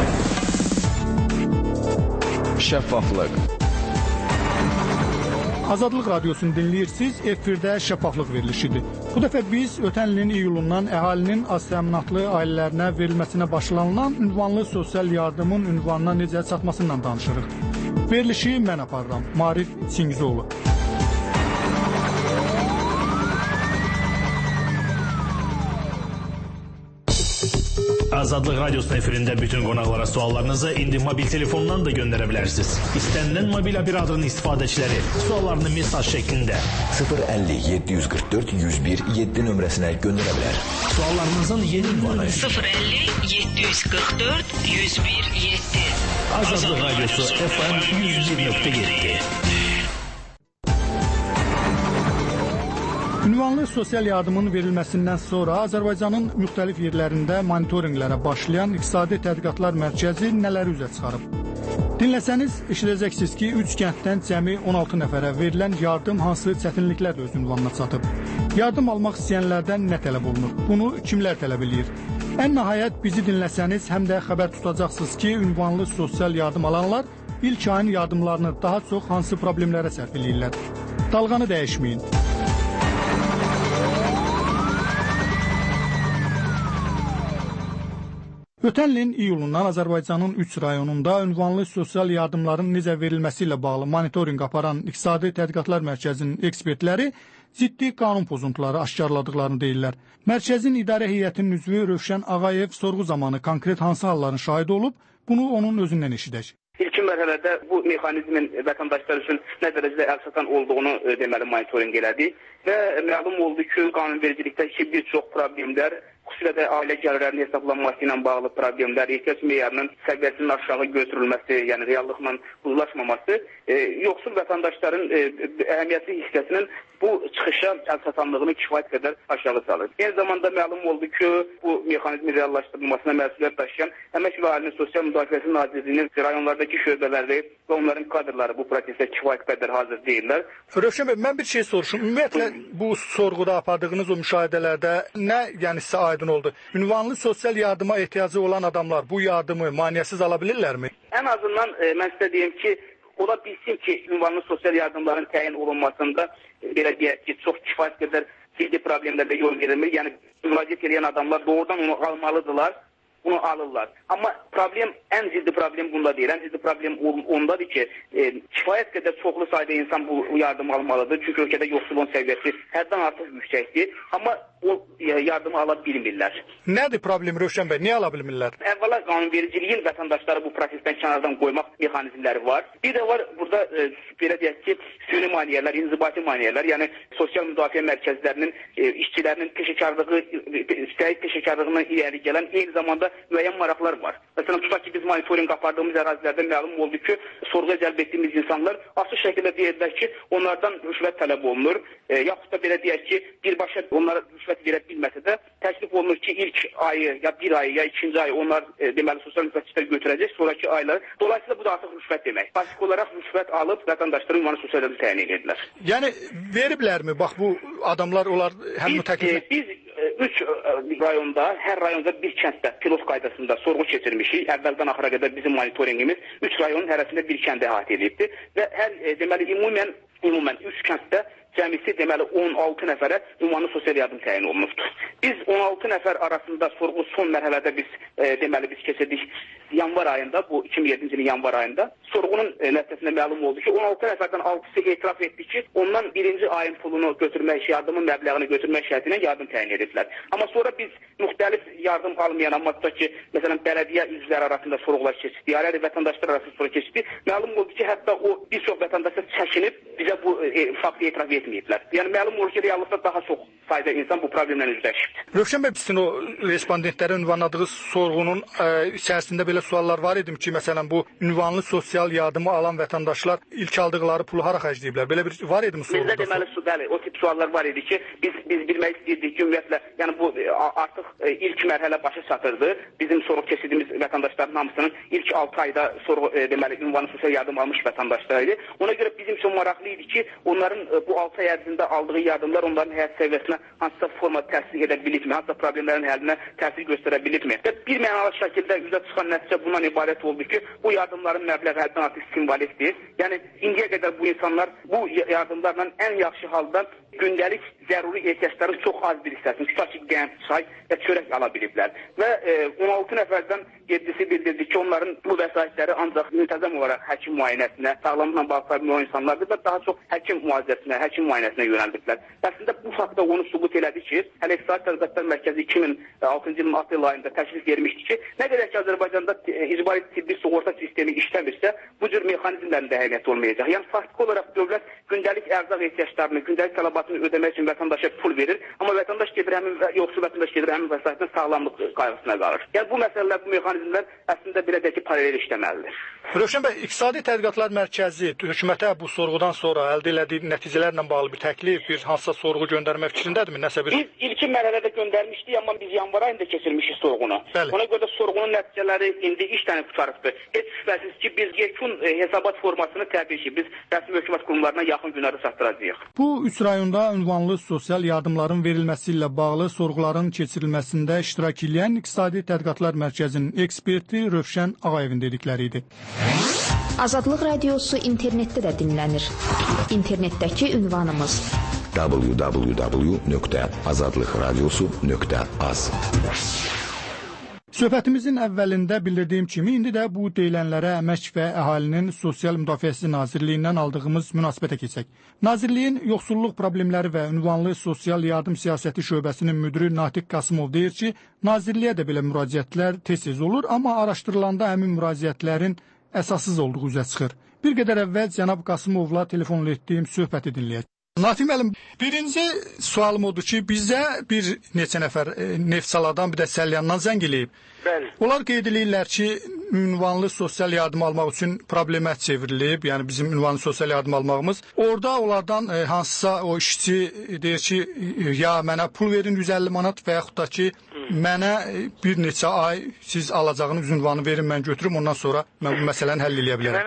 Şəffaflıq. Azadlıq radiosunu dinləyirsiniz. Efirdə şəffaflıq verilişidir. Bu dəfə biz ötən ilin iyulundan əhalinin az təminatlı ailələrinə verilməsinə başlanılan ünvanlı sosial yardımın ünvanına necə çatmasından danışırıq. Verilişi mən aparıram. Marif Çingizoğlu. Azadlıq Radiosunun efirində bütün qonaqlara suallarınızı indi mobil telefondan da göndərə bilərsiniz. İstənilən mobil operatorun istifadəçiləri suallarını mesaj şəklində sıfır əlli yeddi yüz qırx dörd yüz bir yeddi nömrəsinə göndərə bilər. Suallarınızın yeni ünvanı sıfır əlli yeddi yüz qırx dörd yüz bir yeddi. Azadlıq Radiosu F M yüz bir nöqtə yeddi. Ünvanlı sosial yardımın verilməsindən sonra Azərbaycanın müxtəlif yerlərində monitorinqlərə başlayan İqtisadi Tədqiqatlar Mərkəzi nələri üzə çıxarıb? Dinləsəniz, eşidəcəksiniz ki, üç kənddən cəmi on altı nəfərə verilən yardım hansı çətinliklərlə öz ünvanına çatıb? Yardım almaq istəyənlərdən nə tələb olunur? Bunu kimlər tələb eləyir? Ən nəhayət bizi dinləsəniz, həm də xəbər tutacaqsınız ki, ünvanlı sosial yardım alanlar ilk ayın yardımlarını daha çox hansı problemlərə sərf eləyirlər? Dalğanı dəyişməyin. Ötən ilin iyulundan Azərbaycanın üç rayonunda ünvanlı sosial yardımların necə verilməsi ilə bağlı monitorinq aparan İqtisadi Tədqiqatlar Mərkəzinin ekspertləri ciddi qanun pozuntuları aşkarladıqlarını deyirlər. Mərkəzin idarə heyətinin üzvü Rövşən Ağayev sorğu zamanı konkret hansı halların şahidi olub, bunu onun özündən eşidək. İlkin mərhələdə bu mexanizmin vətəndaşlar üçün nə dərəcədə əlçatan olduğunu e, deməli monitorinq elədi və məlum oldu ki, qanunvericilikdəki bir çox problemlər, xüsusilə də ailə gəlirlərinin hesablanması ilə bağlı problemlər, ehtiyac meyarının səviyyəsinin aşağı götürülməsi, yəni reallıqla uzlaşmaması, e, yoxsul vətəndaşların e, əhəmiyyətli hissəsinin bu çıxışa əlçatanlığını kifayət qədər aşağı salır. Eyni zamanda məlum oldu ki, bu mexanizmin reallaşdırılmasına məsuliyyət daşıyan Əmək və Əhalinin Sosial Müdafiəsi Nazirliyinin rayonlardakı şöbələri və onların kadrları bu prosesə kifayət qədər hazır deyirlər. Rövşən bəy, mən bir şey soruşum. Ümumiyyətlə bu sorğuda apardığınız o müşahidələrdə nə yəni sizə aydın oldu? Ünvanlı sosial yardıma ehtiyacı olan adamlar bu yardımı maneəsiz ala bilirlərmi? Ən azından e, mən sizə deyim ki, ola bilsin ki, ünvanlı sosial yardımların təyin olunmasında e, belə deyək ki, çox kifayət qədər ciddi problemlərlə yol verilmir. Yəni müraciət edən adamlar doğrudan onu almalıdırlar. bunu alırlar. Amma problem, ən ciddi problem bunda deyil. Ən ciddi problem ondadır ki, e, kifayət qədər çoxlu sayda insan bu yardım almalıdır. Çünki ölkədə yoxsulluğun səviyyəsi həddən artıq yüksəkdir. Amma o yardımı ala bilmirlər. Nədir problem Rövşən bəy? Niyə ala bilmirlər? Əvvəla qanunvericiliyin vətəndaşları bu prosesdən kənardan qoymaq mexanizmləri var. Bir də var burada e, belə deyək ki, süni maneələr, inzibati maneələr, yəni sosial müdafiə mərkəzlərinin e, işçilərinin peşəkarlığı, istəyik peşəkarlığından irəli gələn eyni zamanda müəyyən maraqlar var. Məsələn, tutaq ki, biz monitorinq apardığımız ərazilərdə məlum oldu ki, sorğuya cəlb etdiyimiz insanlar açıq şəkildə deyirlər ki, onlardan rüşvət tələb olunur. E, yaxud da belə deyək ki, birbaşa onlara rüşvət verə bilməsə də təklif olunur ki, ilk ayı, ya bir ayı, ya ikinci ayı onlar e, deməli sosial müfəttişlər götürəcək, sonraki ayları. Dolayısıyla bu da artıq rüşvət demək. Basik olaraq rüşvət alıb vətəndaşların ünvanı sosial yardım təyin edirlər. Yəni veriblərmi? Bax bu adamlar onlar həmin təklif... Biz, e, biz üç rayonda, hər rayonda bir kənddə pilot qaydasında sorğu keçirmişik. Əvvəldən axıra qədər bizim monitorinqimiz üç rayonun hərəsində bir kəndə əhatə edilibdir və hər e, deməli ümumən ümumən üç kənddə cəmisi deməli on altı nəfərə ünvanlı sosial yardım təyin olunubdur. Biz on altı nəfər arasında sorğu son mərhələdə biz e, deməli biz keçirdik yanvar ayında, bu iki min yeddinci ilin yanvar ayında. Sorğunun e, nəticəsində məlum oldu ki, on altı nəfərdən altısı etiraf etdi ki, ondan birinci ayın pulunu götürmək, yardımın məbləğini götürmək şərti ilə yardım təyin ediblər. Amma sonra biz müxtəlif yardım almayan, amma tutaq ki, məsələn, bələdiyyə üzvləri arasında sorğular keçdi, ayrı vətəndaşlar arasında sorğu keçdi. Məlum oldu ki, hətta o bir çox vətəndaşlar çəkinib bizə bu e, faktı etiraf etməyiblər. Yəni məlum olur ki, reallıqda daha çox sayda insan bu problemlə üzləşibdir. Rövşən bəy, sizin o respondentlərin ünvanladığı sorğunun ə, içərisində belə suallar var idim ki, məsələn bu ünvanlı sosial yardımı alan vətəndaşlar ilk aldıqları pulu hara xərcləyiblər? Belə bir var idi mi sorğuda? Bizdə deməli su, bəli, o tip suallar var idi ki, biz biz bilmək istəyirdik ki, ümumiyyətlə, yəni bu artıq e, ilk mərhələ başa çatırdı. Bizim sorğu keçirdiyimiz vətəndaşların hamısının ilk altı ayda sorğu e, deməli ünvanlı sosial yardım almış vətəndaşlar idi. Ona görə bizim üçün maraqlı idi ki, onların e, bu altı ay ərzində aldığı yardımlar onların həyat səviyyəsinə hansısa forma təsir edə bilibmi, hansısa problemlərin həllinə təsir göstərə bilibmi? Və bir mənalı şəkildə üzə çıxan nəticə bundan ibarət oldu ki, bu yardımların məbləği həddən artıq simvolikdir. Yəni indiyə qədər bu insanlar bu yardımlarla ən yaxşı halda gündəlik zəruri ehtiyacların çox az bir hissəsini, tutaq ki, qənd, çay və çörək ala biliblər. Və e, on altı nəfərdən yeddisi bildirdi ki, onların bu vəsaitləri ancaq müntəzəm olaraq həkim müayinəsinə, sağlamlıqla bağlı problem insanlardır və daha çox həkim müalicəsinə, həkim müayinəsinə yönəldiblər. Əslində bu faktda onu sübut elədi ki, hələ İqtisadi Tədqiqatlar Mərkəzi iki min altıncı ilin aprel ayında təklif vermişdi ki, nə qədər ki, Azərbaycanda icbari tibbi sığorta sistemi işləmirsə, bu cür mexanizmlərin də əhəmiyyəti olmayacaq. Yəni faktiki olaraq dövlət gündəlik ərzaq ehtiyaclarını, gündəlik tələbatını ödəmək üçün vətəndaşa pul verir, amma vətəndaş gedir həmin yoxsul vətəndaş gedir həmin vəsaitin sağlamlıq qayğısına qalır. Yəni bu məsələlər, bu mexanizmlər əslində belə deyək ki, paralel işləməlidir. Rövşən bəy, İqtisadi Tədqiqatlar Mərkəzi hökumətə bu sorğudan sonra əldə etdiyi nəticələrlə bağlı bir təklif, bir hansısa sorğu göndərmək fikrindədirmi? Nəsə bir Biz ilkin mərhələdə göndərmişdik, amma biz yanvar ayında keçirmişik sorğunu. Bəli. Ona görə də sorğunun nəticələri indi iş təni qurtarıbdır. Heç şübhəsiz ki, biz yekun e, hesabat formasını təbii ki, biz rəsmi hökumət qurumlarına yaxın günlərdə çatdıracağıq. Bu üç rayonda ünvanlı sosial yardımların verilməsi ilə bağlı sorğuların keçirilməsində iştirak edən İqtisadi Tədqiqatlar Mərkəzinin eksperti Rövşən Ağayevin dedikləri idi. Azadlıq Radiosu internetdə də dinlənir. İnternetdəki ünvanımız w w w nöqtə azadlıq radiosu nöqtə az. Söhbətimizin əvvəlində bildirdiyim kimi, indi də bu deyilənlərə Əmək və Əhalinin Sosial Müdafiəsi Nazirliyindən aldığımız münasibətə keçək. Nazirliyin yoxsulluq problemləri və ünvanlı sosial yardım siyasəti şöbəsinin müdiri Natiq Qasımov deyir ki, Nazirliyə də belə müraciətlər tez-tez olur, amma araşdırılanda həmin müraciətlərin əsassız olduğu üzə çıxır. Bir qədər əvvəl cənab Qasımovla telefonla etdiyim söhbəti dinləyək. Natiq müəllim, birinci sualım odur ki, bizə bir neçə nəfər e, Neftçaladan, bir də Səlyandan zəng eləyib. Bəli. Onlar qeyd edirlər ki, ünvanlı sosial yardım almaq üçün problemə çevrilib, yəni bizim ünvanlı sosial yardım almağımız. Orada onlardan e, hansısa o işçi deyir ki, ya mənə pul verin yüz əlli manat və yaxud da ki, mənə bir neçə ay siz alacağınız ünvanı verin, mən götürüm, ondan sonra mən bu məsələni həll eləyə bilərəm. Yəni o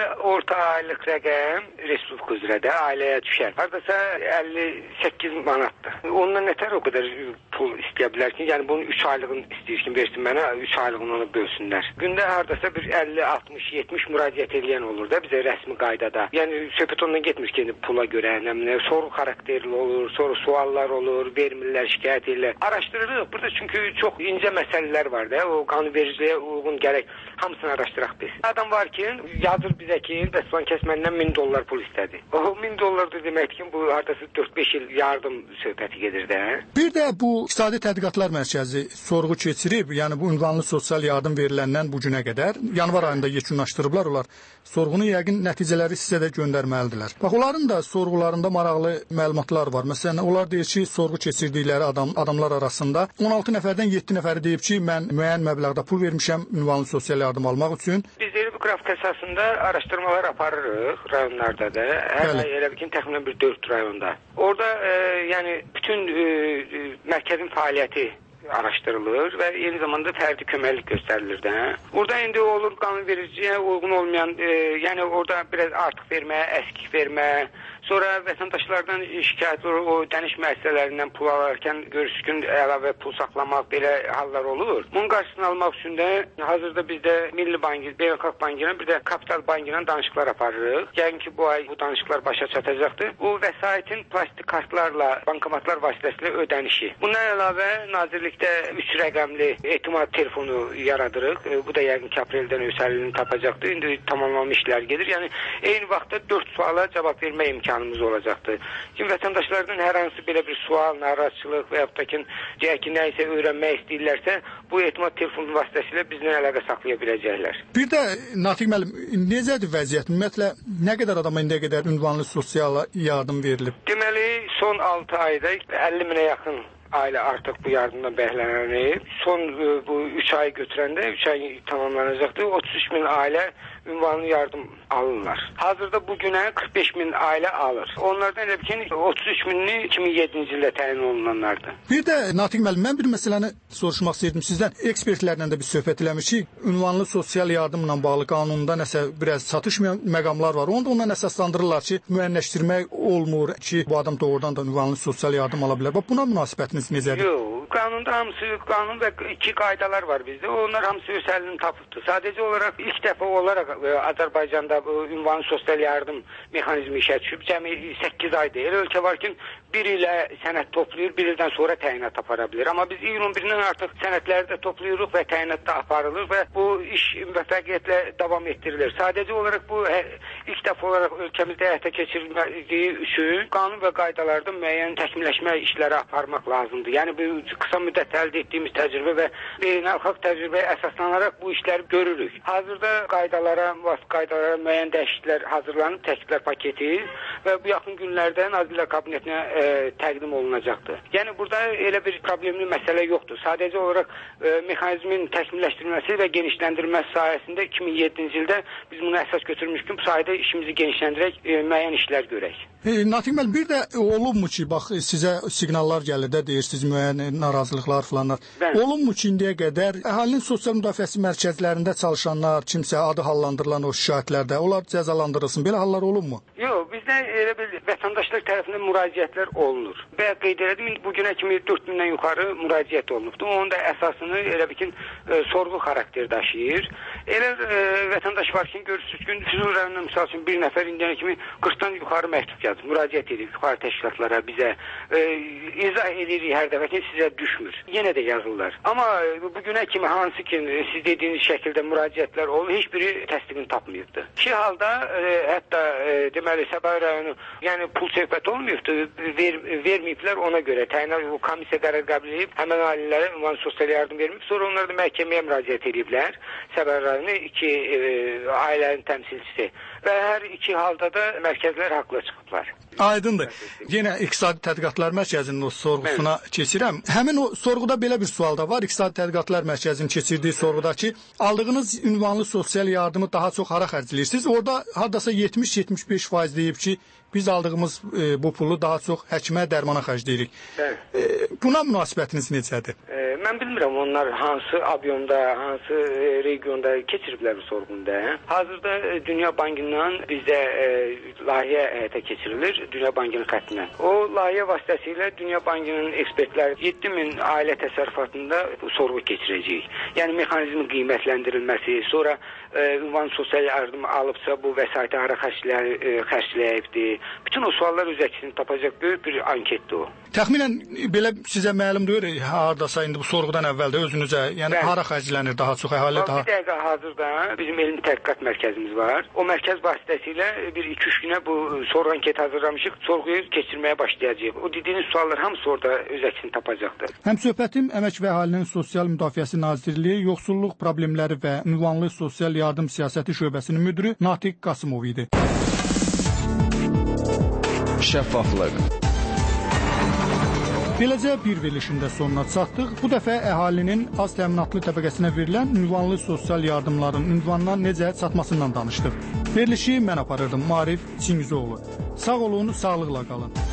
orta aylıq rəqəm respublika üzrə də ailəyə düşər. Hardasa əlli səkkiz manatdır. Ondan nətər o qədər pul istəyə bilər ki, yəni bunun üç aylığını istəyir ki, versin mənə, üç aylığını ona bölsünlər. Gündə hardasa bir əlli, altmış, yetmiş müraciət edən olur da bizə rəsmi qaydada. Yəni söhbət ondan getmir ki, pula görə, nə bilim, soru xarakterli olur, soru suallar olur, vermirlər, şikayət edirlər. Araşdırırıq burada çünki çox incə məsələlər var da, o qanunvericiliyə uyğun gərək hamısını araşdıraq biz. Adam var ki, yazır bizə ki, bəs kəs məndən min dollar pul istədi. O min dollar da deməkdir ki, bu hardasa dörd beş il yardım söhbəti gedir də. Bir də bu İqtisadi Tədqiqatlar Mərkəzi sorğu keçirib, yəni bu ünvanlı sosial yardım veriləndən bu günə qədər yanvar ayında yekunlaşdırıblar onlar. Sorğunun yəqin nəticələri sizə də göndərməlidirlər. Bax, onların da sorğularında maraqlı məlumatlar var. Məsələn, onlar deyir ki, sorğu keçirdikləri adam adamlar arasında on altı nəfərdən yeddi nəfəri deyib ki, mən müəyyən məbləğdə pul vermişəm ünvanlı sosial yardım almaq üçün. Biz deyir, bu qrafik əsasında araşdırmalar aparırıq rayonlarda da. Hər ay elə bir ki, təxminən bir dörd rayonda. Orada e, yəni bütün e, e, mərkəzin fəaliyyəti araşdırılır və eyni zamanda fərdi köməklik göstərilir də. Orada indi olur qanunvericiliyə uyğun olmayan, e, yəni orada biraz artıq vermə, əskik vermə, sonra vətəndaşlardan şikayət olur, o dəniş müəssisələrindən pul alarkən görürsün əlavə pul saxlamaq, belə hallar olur. Bunun qarşısını almaq üçün də hazırda bizdə Milli Bank, Beynəlxalq Bankı ilə bir də Kapital Bankı ilə danışıqlar aparırıq. Yəqin ki, bu ay bu danışıqlar başa çatacaqdır. Bu vəsaitin plastik kartlarla, bankomatlar vasitəsilə ödənişi. Bundan əlavə Nazirlikdə üç rəqəmli etimad telefonu yaradırıq. Bu da yəqin ki, apreldən örsəliyini tapacaqdır. İndi tamamlanmış işlər gedir. Yəni eyni vaxtda dörd suala cavab vermə imkanımız olacaqdır. Kim vətəndaşlardan hər hansı belə bir sual, narazıçılıq və yaxud da ki, deyək ki, nə isə öyrənmək istəyirlərsə, bu etimad telefonu vasitəsilə bizlə əlaqə saxlaya biləcəklər. Bir də Natiq müəllim, necədir vəziyyət? Ümumiyyətlə nə qədər adama indiyə qədər ünvanlı sosial yardım verilib? Deməli, son altı ayda əlli minə yaxın ailə artıq bu yardımdan bəhrələnib. Son bu üç ay götürəndə üç ay tamamlanacaqdır. otuz üç min ailə ünvanlı yardım alırlar. Hazırda bu günə qırx beş min ailə alır. Onlardan elə ki, otuz üç minini iki min yeddinci ildə təyin olunanlardır. Bir də Natiq müəllim, mən bir məsələni soruşmaq istəyirdim sizdən. Ekspertlərlə də bir söhbət eləmişik. Ünvanlı sosial yardımla bağlı qanunda nəsə biraz çatışmayan məqamlar var. Onu da ondan əsaslandırırlar ki, müəyyənləşdirmək olmur ki, bu adam doğrudan da ünvanlı sosial yardım ala bilər. Bax, buna münasibətiniz necədir? Yox, qanunda hamısı, qanun və iki qaydalar var bizdə. Onlar hamısı örsəlini tapıbdır. Sadəcə olaraq ilk dəfə olaraq Azərbaycanda bu ünvanlı sosial yardım mexanizmi işə düşüb. Cəmi səkkiz aydır. Elə ölkə var ki, bir ilə sənəd toplayır, bir ildən sonra təyinat apara bilir. Amma biz iyulun birindən artıq sənədləri də toplayırıq və təyinat da aparılır və bu iş müvəffəqiyyətlə davam etdirilir. Sadəcə olaraq bu ilk dəfə olaraq ölkəmizdə həyata keçirildiyi üçün qanun və qaydalarda müəyyən təkmilləşmə işləri aparmaq lazımdır. Yəni bu qısa müddət əldə etdiyimiz təcrübə və beynəlxalq təcrübəyə əsaslanaraq bu işləri görürük. Hazırda qaydalara, müvafiq qaydalara müəyyən dəyişikliklər hazırlanıb, təkliflər paketi və bu yaxın günlərdə Nazirlər Kabinetinə e, təqdim olunacaqdır. Yəni burada elə bir problemli məsələ yoxdur. Sadəcə olaraq e, mexanizmin təkmilləşdirilməsi və genişləndirilməsi sayəsində iki min yeddinci ildə biz bunu əsas götürmüşdük. Bu sayədə işimizi genişləndirək, e, müəyyən işlər görək. E, Natiq müəllim, bir də olubmu ki, bax sizə siqnallar gəlir də, deyirsiniz müəyyən narazılıqlar filanlar. Olubmu ki, indiyə qədər əhalinin sosial müdafiəsi mərkəzlərində çalışanlar, kimsə adı hallandırılan o şikayətlərdə, onlar cəzalandırılsın. Belə hallar olubmu? Yox, bizdə elə bir vətəndaşlar tərəfindən müraciətlər olunur. Və qeyd elədim, indi bugünə kimi dörd mindən yuxarı müraciət olunubdur. Onun da əsasını elə bir ki, e, sorğu xarakter daşıyır. Elə e, vətəndaş var ki, görürsünüz ki, Füzuli rayonundan misal üçün bir nəfər indiyənə kimi qırxdan yuxarı məktub yazır, müraciət edir yuxarı təşkilatlara, bizə e, izah edirik hər dəfə ki, sizə düşmür. Yenə də yazırlar. Amma bugünə kimi hansı ki, siz dediyiniz şəkildə müraciətlər oldu, heç biri təsdiqini tapmayıbdır. İki halda e, hətta e, deməli Səbail rayonu, yəni pul söhbət olmayıbdır, ver, verməyiblər ona görə. Təyinat o komissiya qərar qəbul edib, həmin ailələrə ünvanlı sosial yardım verməyib. Sonra onlar da məhkəməyə müraciət ediblər. Səbail rayonu iki e, ailənin təmsilçisi və hər iki halda da mərkəzlər haqlı çıxıblar. Aydındır. Yenə İqtisadi Tədqiqatlar Mərkəzinin o sorğusuna Bəli. keçirəm. Həmin o sorğuda belə bir sual da var. İqtisadi Tədqiqatlar Mərkəzinin keçirdiyi sorğuda ki, aldığınız ünvanlı sosial yardımı daha çox hara xərcləyirsiniz? Orada hardasa yetmiş yetmiş beş faiz deyib ki, biz aldığımız e, bu pulu daha çox həkimə, dərmana xərcləyirik. E, buna münasibətiniz necədir? E, mən Mən bilmirəm onlar hansı abyomda, hansı e, regionda keçiriblər bu sorğunda. Hazırda e, Dünya Bankından bizdə e, layihə həyata keçirilir, Dünya Bankının xəttinə. O layihə vasitəsilə Dünya Bankının ekspertləri yeddi min ailə təsərrüfatında sorğu keçirəcək. Yəni mexanizmin qiymətləndirilməsi, sonra e, ünvan sosial yardım alıbsa bu vəsaiti hara xərcləyibdir. Bütün o suallar öz əksini tapacaq böyük bir anketdir o. Təxminən belə sizə məlumdur, hardasa indi bu sorğudan əvvəldə özünüzə, yəni Bəli. hara xərclənir daha çox əhali daha? Bir dəqiqə hazırda bizim elmi tədqiqat mərkəzimiz var. O mərkəz vasitəsilə bir iki üç günə bu sorğu anket hazırlamışıq, sorğuyu keçirməyə başlayacağıq. O dediyiniz suallar hamısı orada öz əksini tapacaqdır. Həmsöhbətim Əmək və Əhalinin Sosial Müdafiəsi Nazirliyi Yoxsulluq Problemləri və Ünvanlı Sosial Yardım Siyasəti şöbəsinin müdiri Natiq Qasımov idi. Şəffaflıq. Beləcə bir verilişin də sonuna çatdıq. Bu dəfə əhalinin az təminatlı təbəqəsinə verilən ünvanlı sosial yardımların ünvanına necə çatmasından danışdıq. Verilişi mən aparırdım, Maarif Çingüzoğlu. Sağ olun, sağlıqla qalın.